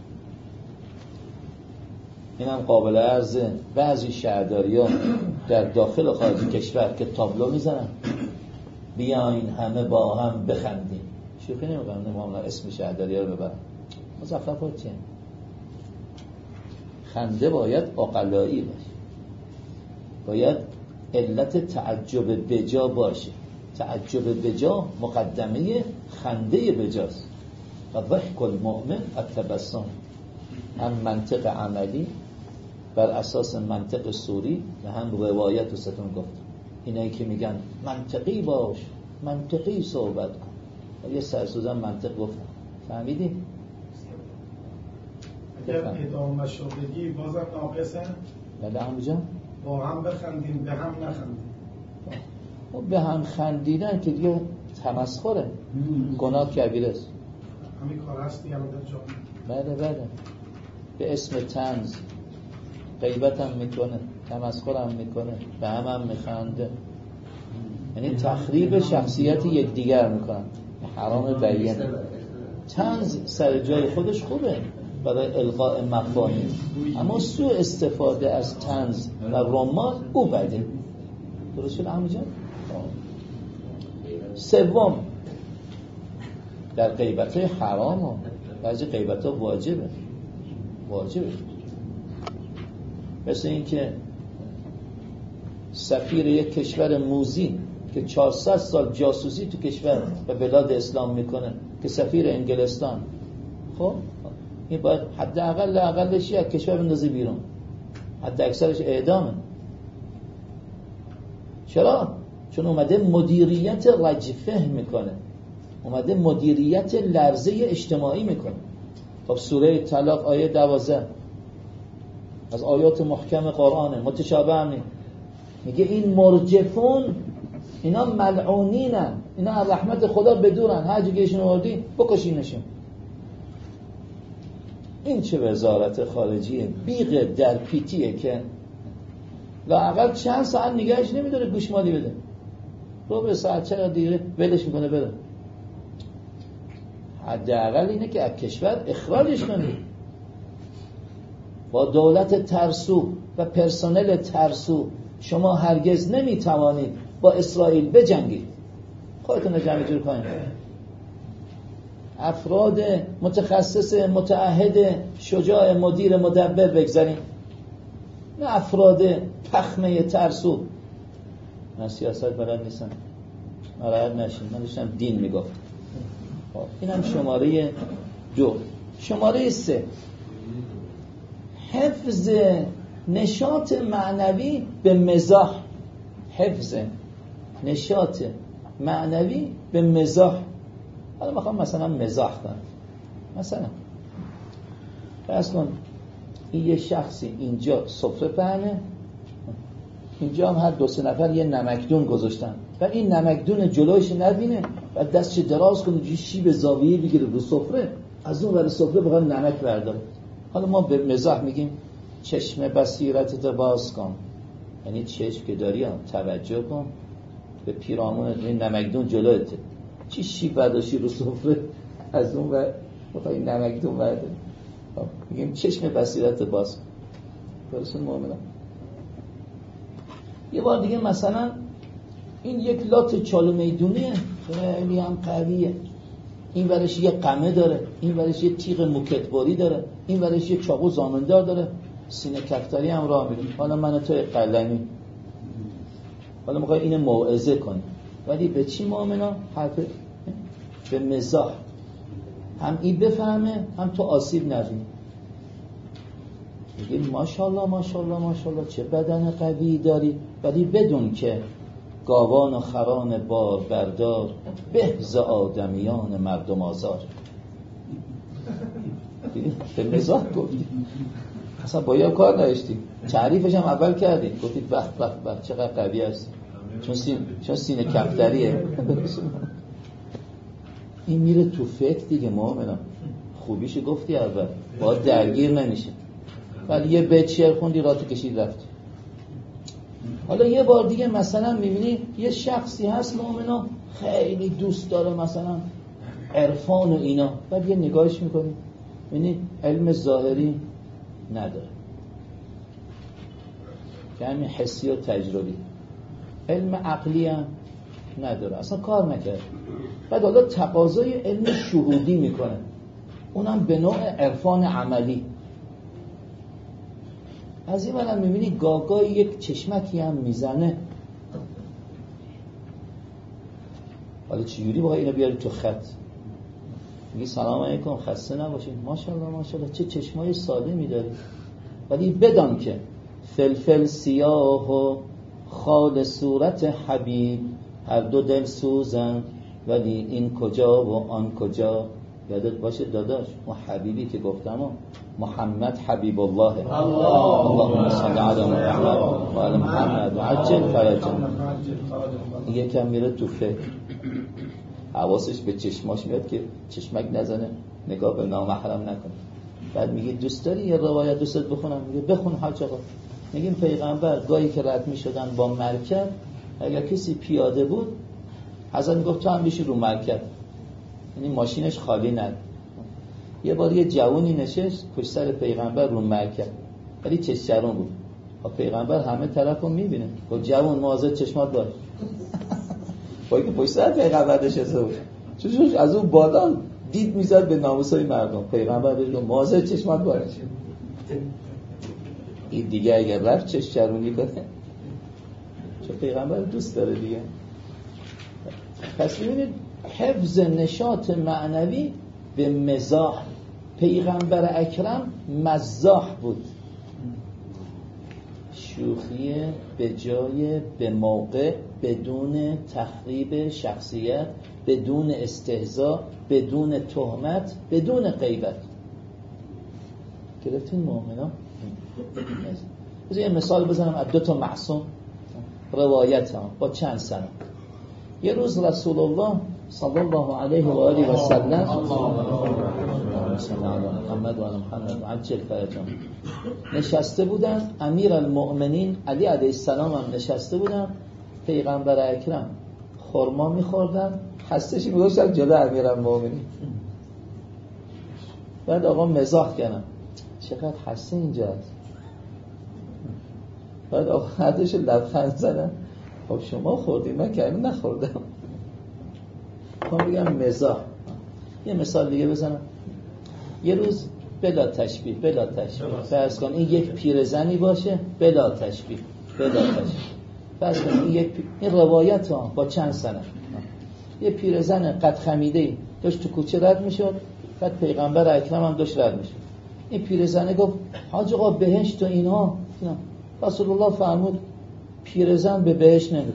اینم قابل عرضه، بعضی شهرداری ها در داخل و خارج کشور که تابلو میزنن بیاین همه با هم بخندیم. شوخی نمیکنم، نمیخوام اسم شهرداری ها رو ببرم، مزخرفات چیه؟ خنده باید عقلایی باشه، باید علت تعجب بجا باشه. تعجب بجا مقدمه خنده بجاست. و ضحک المؤمن التبسم. هم منطق عملی بر اساس منطق سوری و هم روایت و ستون گفت. اینایی که میگن منطقی باش، منطقی صحبت کن، یه سرسوزن منطق گفتن. فهمیدی؟ اگر ادامه شو بگی بازم ناقصه؟ بله همونجا با هم بخندیم به هم نخندیم. به هم خندیدن که دیگه تمسخره، گناه کبیره است. همین کار هستی هم در جامعه. بله بله، به اسم طنز غیبت هم میکنه، تمسخر هم میکنه، به هم هم میخنده، یعنی تخریب شخصیت یکدیگر میکنن. حرام بیان. طنز سر جای خودش خوبه برای القاء مفاهیم، اما سوء استفاده از طنز و رمان او بده. درست شد همینجا؟ سوم، در غیبت های حرام ها بعضی غیبت ها واجبه واجبه مثل این که سفیر یک کشور موذی که چهارصد سال جاسوسی تو کشور و بلاد اسلام میکنه که سفیر انگلستان، خب این باید حد اقل اقلش یک کشور بندازی بیرون، حد اکثرش اعدامه. چرا؟ چون اومده مدیریت رجفه میکنه، اومده مدیریت لرزه اجتماعی میکنه. خب سوره طلاق آیه دوازده از آیات محکم قرآنه، متشابه هم نیم. میگه این مرجفون، اینا ملعونینن، اینا از رحمت خدا بدورن، هر جگهشون آوردی بکشینشون. این چه وزارت خارجیه بیغ در پیتیه که لااقل چند ساعت نگهش نمیداره گوشمالی بده، ربع ساعت چقدر دیگه ولش میکنه بره. حداقل اینه که از کشور اخراجش کنید. با دولت ترسو و پرسنل ترسو شما هرگز نمیتوانید با اسرائیل بجنگید. خودتون رو جمع جور کنید. افراد متخصص متعهد شجاع مدیر مدبر بگذارید، نه افراد پخمه ترسو. من سیاست بلد نیستم، ناراحت نشین، من داشتم دین میگفت. اینم شماره دو. شماره سه، حفظ نشاط معنوی به مزاح. حفظ نشاط معنوی به مزاح. حالا میخوام مثلا مزاح کنم. مثلا فرض کن این یه شخصی اینجا سفره پهنه، اینجا هم هر دو سه نفر یه نمکدون گذاشتن و این نمکدون جلوش نبینه و دستش دراز کنه جوی شیب زاویه بگیره رو سفره، از اون ور سفره بخواد نمک برداره. حالا ما به مزاح میگیم چشم بصیرتت باز کن، یعنی چشم که داری هم توجه کن به پیرامون این نمکدون جلوته، چی شیب برداشی رو سفره از اون ور بخوای نمکدون برداری. میگیم چشم بصیرت باز کن. برسون مؤمنان. یه بار دیگه مثلا این یک لات چالو میدونیه، خیلی هم قویه، این ورش یه قمه داره، این ورش یه تیغ موکتباری داره، این ورش یه چاقو زامندار داره، سینه کفتری هم راه میریم. حالا من تو قلمی، حالا میخوای اینو موعظه کنی، ولی به چی مؤمنا؟ حرف به مزاح، هم این بفهمه هم تو آسیب نبینی. میگیم ماشاءالله ماشاءالله ماشاءالله چه بدن قوی داری، ولی بدون که گاوان و خران بار بردار به ز آدمیان مردم آزار. به مزاح گفتی، اصلا با یه کار نداشتی، تعریفش هم اول کردی، گفتی به به به چقدر قوی هستی، چون سینه چون سینه کفتریه. این میره تو فکر دیگه مؤمنان. خوبیش گفتی اول، باید درگیر نمیشه، ولی یه بیت شعر خوندی راتو کشید رفتی. حالا یه بار دیگه مثلا میبینی یه شخصی هست مؤمنا خیلی دوست داره مثلا عرفان و اینا، بعد یه نگاهش میکنی یعنی علم ظاهری نداره، یعنی حسی و تجربی، علم عقلی هم نداره، اصلا کار نکرد. بعد حالا تقاضای علم شهودی میکنه، اونم به نوع عرفان عملی. از این منم میبینی گاگای یک چشمکی هم میزنه. حالا چجوری باید اینو بیاری تو خط؟ میگی سلام علیکم خسته نباشید، ماشاءالله ماشاءالله چه چشمای سالمی داری، ولی بدان که فلفل سیاه و خال صورت حبیب هر دو دل سوزن، ولی این کجا و آن کجا. یادت باشه داداش، اون حبیبی که گفتم محمد حبیب الله، اللهم صل علی محمد و علی محمد و عجل فرجهم. یکم میره تو فکر، حواسش به چشماش میاد که چشمک نزنه، نگاه به نامحرم نکنه. بعد میگه دوست داری یه روایت دوست بخونم؟ میگه بخون حاج آقا. میگیم پیغمبر گاهی که رد میشدن با مرکب، اگر کسی پیاده بود حضرت میگفت تو هم بشی رو مرکب، یعنی ماشینش خالی ند. یه بار یه جوونی نشست پشت سر پیغمبر رو مرکب، ولی چشچرون بود. پیغمبر همه طرفو میبینه، گفت جوون مواظب چشمات باش. با اینکه پشت سر پیغمبر نشسته بود، چون از اون بالا دید میزد به ناموسای مردم. پیغمبر بهش گفت مواظب چشمات باش. این دیگه اگر رفت چشچرونی کنه، چون پیغمبر دوست داره دیگه. پس ببینید حفظ نشاط معنوی به مزاح. پیغمبر اکرم مزاح بود، شوخی به جای، به موقع، بدون تخریب شخصیت، بدون استهزاء، بدون تهمت، بدون غیبت. گرفتین مؤمنان؟ بذار یه مثال بزنم از دو تا معصوم روایت هم با چند سنه. یه روز رسول الله صلی الله علیه و آله و سلم محمد و محمد و عجل فرجهم نشسته بودن، امیر المؤمنین علی علیه السلام هم نشسته بودن، پیغمبر اکرم خرما میخوردن، خسته‌شی میگوشتن جلو امیر المؤمنین. بعد آقا مزاح کردن چقدر خسته اینجا هست. بعد آقا حدش لبخند زدن، خب شما خوردیم من که نخوردم. من بگم مزاح. یه مثال دیگه بزنم. یه روز بلا تشبیه بلا تشبیه فرض کن این یک پیرزنی باشه بلا تشبیه بلا تشبیه فرض کن این یک پی... این روایت ها با چند سنه یه پیرزن قد خمیده‌ای داشت تو کوچه رد میشد، بعد پیغمبر اکرم هم داشت رد میشد. این پیرزنه گفت حاج آقا بهشت و اینها. رسول الله فرمود پیرزن به بهشت نمیره.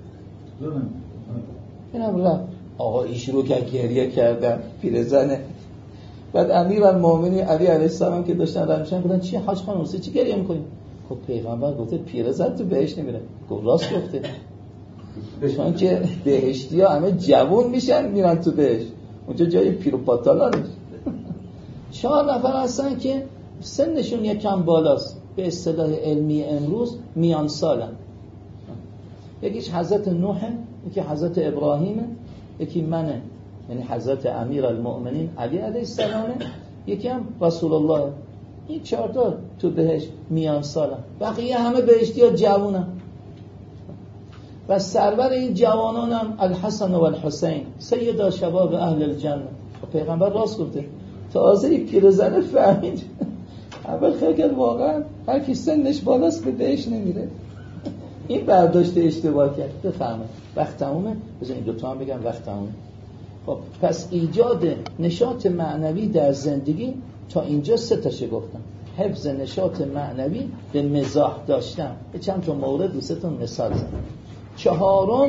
اینم رفت. آقا ایش رو که گریه کردن پیرزنه. بعد امیرالمومنین علی علیه السلام که داشتن رد میشن گفتن چی حاج خانم واسه چی گریه میکنین؟ خب پیغمبر گفته پیرزن تو بهشت نمیره. گفت راست گفته. چون که بهشتی ها همه جوون میشن میرن تو بهشت، اونجا جای پیر و پاتالا نیست. چهار نفر هستن که سنشون یکم بالاست، به اصطلاح علمی امروز میان سالن. یکیش حضرت نوح، یکی حضرت ابراهیم، یکی منه یعنی حضرت امیرالمؤمنین علی علیه السلام، یکی هم رسول الله. این چهار تا تو بهشت میان سالن، بقیه همه بهشتی ها جوونن. و سرور این جوانان هم الحسن و الحسین سید شباب اهل الجنه. پیغمبر راست گفته. تازه این پیرزنه فهمید اول خیلی واقعا هر کی سنش بالاست به بهش نمیره. این برداشت اشتباه کرد. بفهمه وقت تمومه. بذار این دوتا هم بگم وقت تمومه. خب پس ایجاد نشاط معنوی در زندگی تا اینجا سه تاشه گفتم. حفظ نشاط معنوی به مزاح داشتن. چند تا مورد دوستتون مثال زدم. چهارم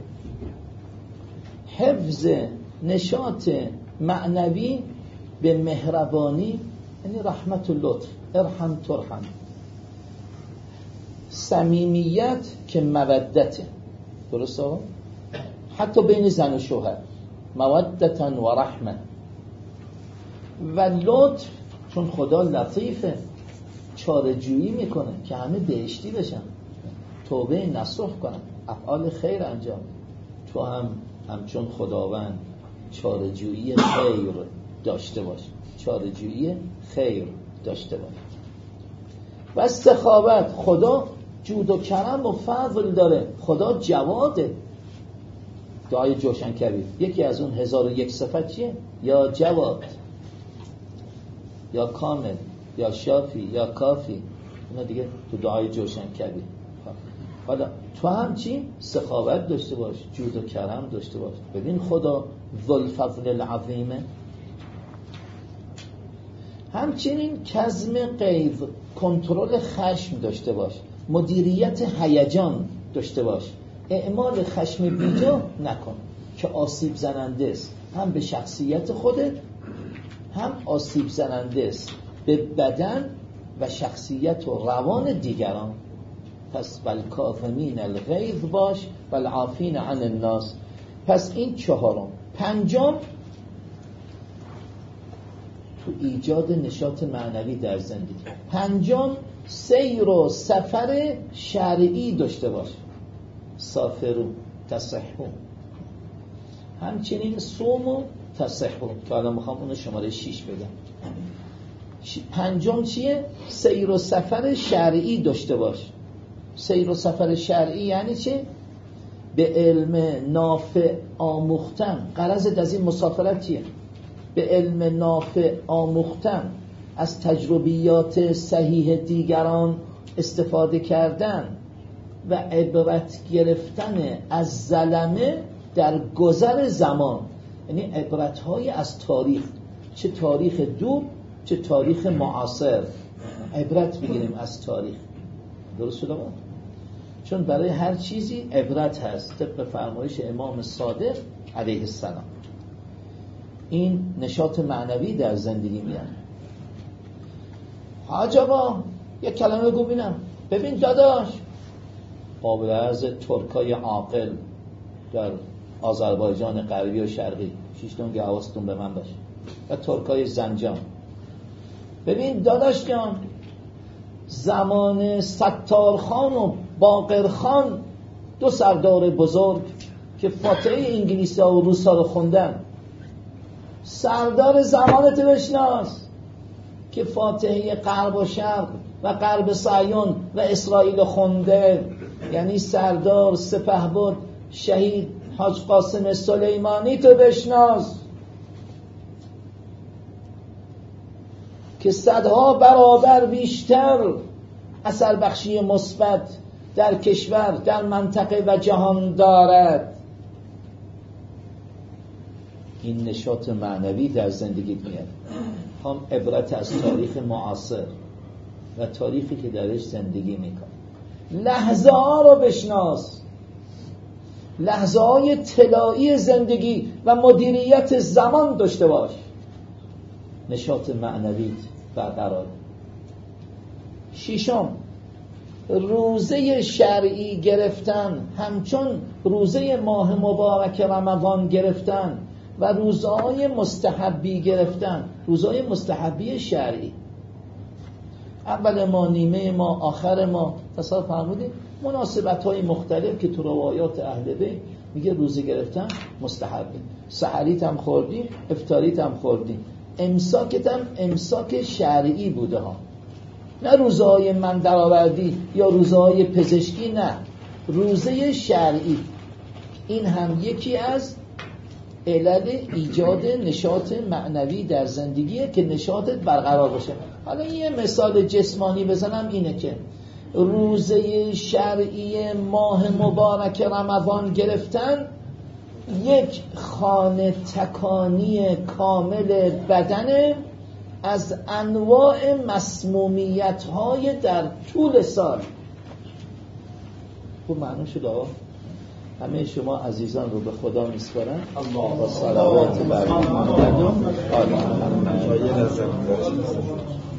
حفظ نشاط معنوی به مهربانی، یعنی رحمت و لطف، ارحم ترحم. صمیمیت که مودته، درسته؟ حتی بین زن و شوهر مودتا و رحمه. و لطف چون خدا لطیفه چاره‌جویی میکنه که همه بهشتی بشن، توبه نصوح کنن، افعال خیر انجام. تو هم همچون خداوند چاره‌جویی خیر داشته باش، چاره‌جویی خیر داشته باش. و سخاوت، خدا جود و کرم و فضل داره، خدا جواده. دعای جوشن کبیر یکی از اون هزار و یک صفت چیه؟ یا جواد، یا کامل، یا شافی، یا کافی. اینا دیگه تو دعای جوشن کبیر. حالا تو هم چی؟ سخاوت داشته باش، جود و کرم داشته باش. ببین خدا ذوالفضل العظیمه. همچنین کظم غیظ، کنترل خشم داشته باش، مدیریت هیجان داشته باش، اعمال خشم بیجا نکن که آسیب زننده است، هم به شخصیت خودت هم آسیب زننده است به بدن و شخصیت و روان دیگران. پس والکاظمین الغیظ باش والعافین عن الناس. پس این چهارم. پنجم تو ایجاد نشاط معنوی در زندگی، پنجم سیر و سفر شرعی داشته باش، سافرو تصحو. همچنین صوم و تصحو که الان میخوام اونو شماره شیش بگم. پنجم چیه؟ سیر و سفر شرعی داشته باش. سیر و سفر شرعی یعنی چه؟ به علم نافع آموختن. غرضت از این مسافرت چیه؟ به علم نافع آموختن، از تجربیات صحیح دیگران استفاده کردن و عبرت گرفتن از ظلمه در گذر زمان. یعنی عبرت‌های از تاریخ، چه تاریخ دور چه تاریخ معاصر، عبرت بگیریم از تاریخ. درست شده؟ چون برای هر چیزی عبرت هست، طبق فرمایش امام صادق علیه السلام. این نشاط معنوی در زندگی میاد. حاج آقا یک کلمه بگو ببینم. ببین داداش، قابل عرض ترکای عاقل در آذربایجان غربی و شرقی، شیش دونگه حواستون به من باشه، و ترکای زنجان. ببین داداش جان، زمان ستارخان و باقرخان، دو سردار بزرگ که فاتحه انگلیسی ها و روس ها رو خوندن، سردار زمانت بشناس که فاتحه غرب و شرق و غرب صهیون و اسرائیل خونده، یعنی سردار سپهبد شهید حاج قاسم سلیمانی تو بشناس که صدها برابر بیشتر اثر بخشی مثبت در کشور، در منطقه و جهان دارد. این نشاط معنوی در زندگیت میاد. هم عبرت از تاریخ معاصر و تاریخی که درش زندگی میکن. لحظه ها رو بشناس، لحظه های طلایی زندگی و مدیریت زمان داشته باش. نشاط معنویت برقرار. ششم، روزه شرعی گرفتن، همچون روزه ماه مبارک رمضان گرفتن و روزهای مستحبی گرفتن. روزهای مستحبی شرعی، اول ما، نیمه ما، آخر ما، تصور فرمودید مناسبت های مختلف که تو روایات اهل بیت میگه روزه گرفتن مستحبی. سحریت هم خوردی، افطاریت هم خوردی، امساکت هم امساک شرعی بوده ها، نه روزهای من درآوردی یا روزهای پزشکی، نه، روزه شرعی. این هم یکی از علل ایجاد نشاط معنوی در زندگیه که نشاطت برقرار باشه. حالا یه مثال جسمانی بزنم، اینه که روزه شرعی ماه مبارک رمضان گرفتن یک خانه تکانی کامل بدن از انواع مسمومیت‌های در طول سال. خوب معلوم شد آقا؟ همه شما عزیزان رو به خدا میسپارم با صلوات بر محمد و آل محمد.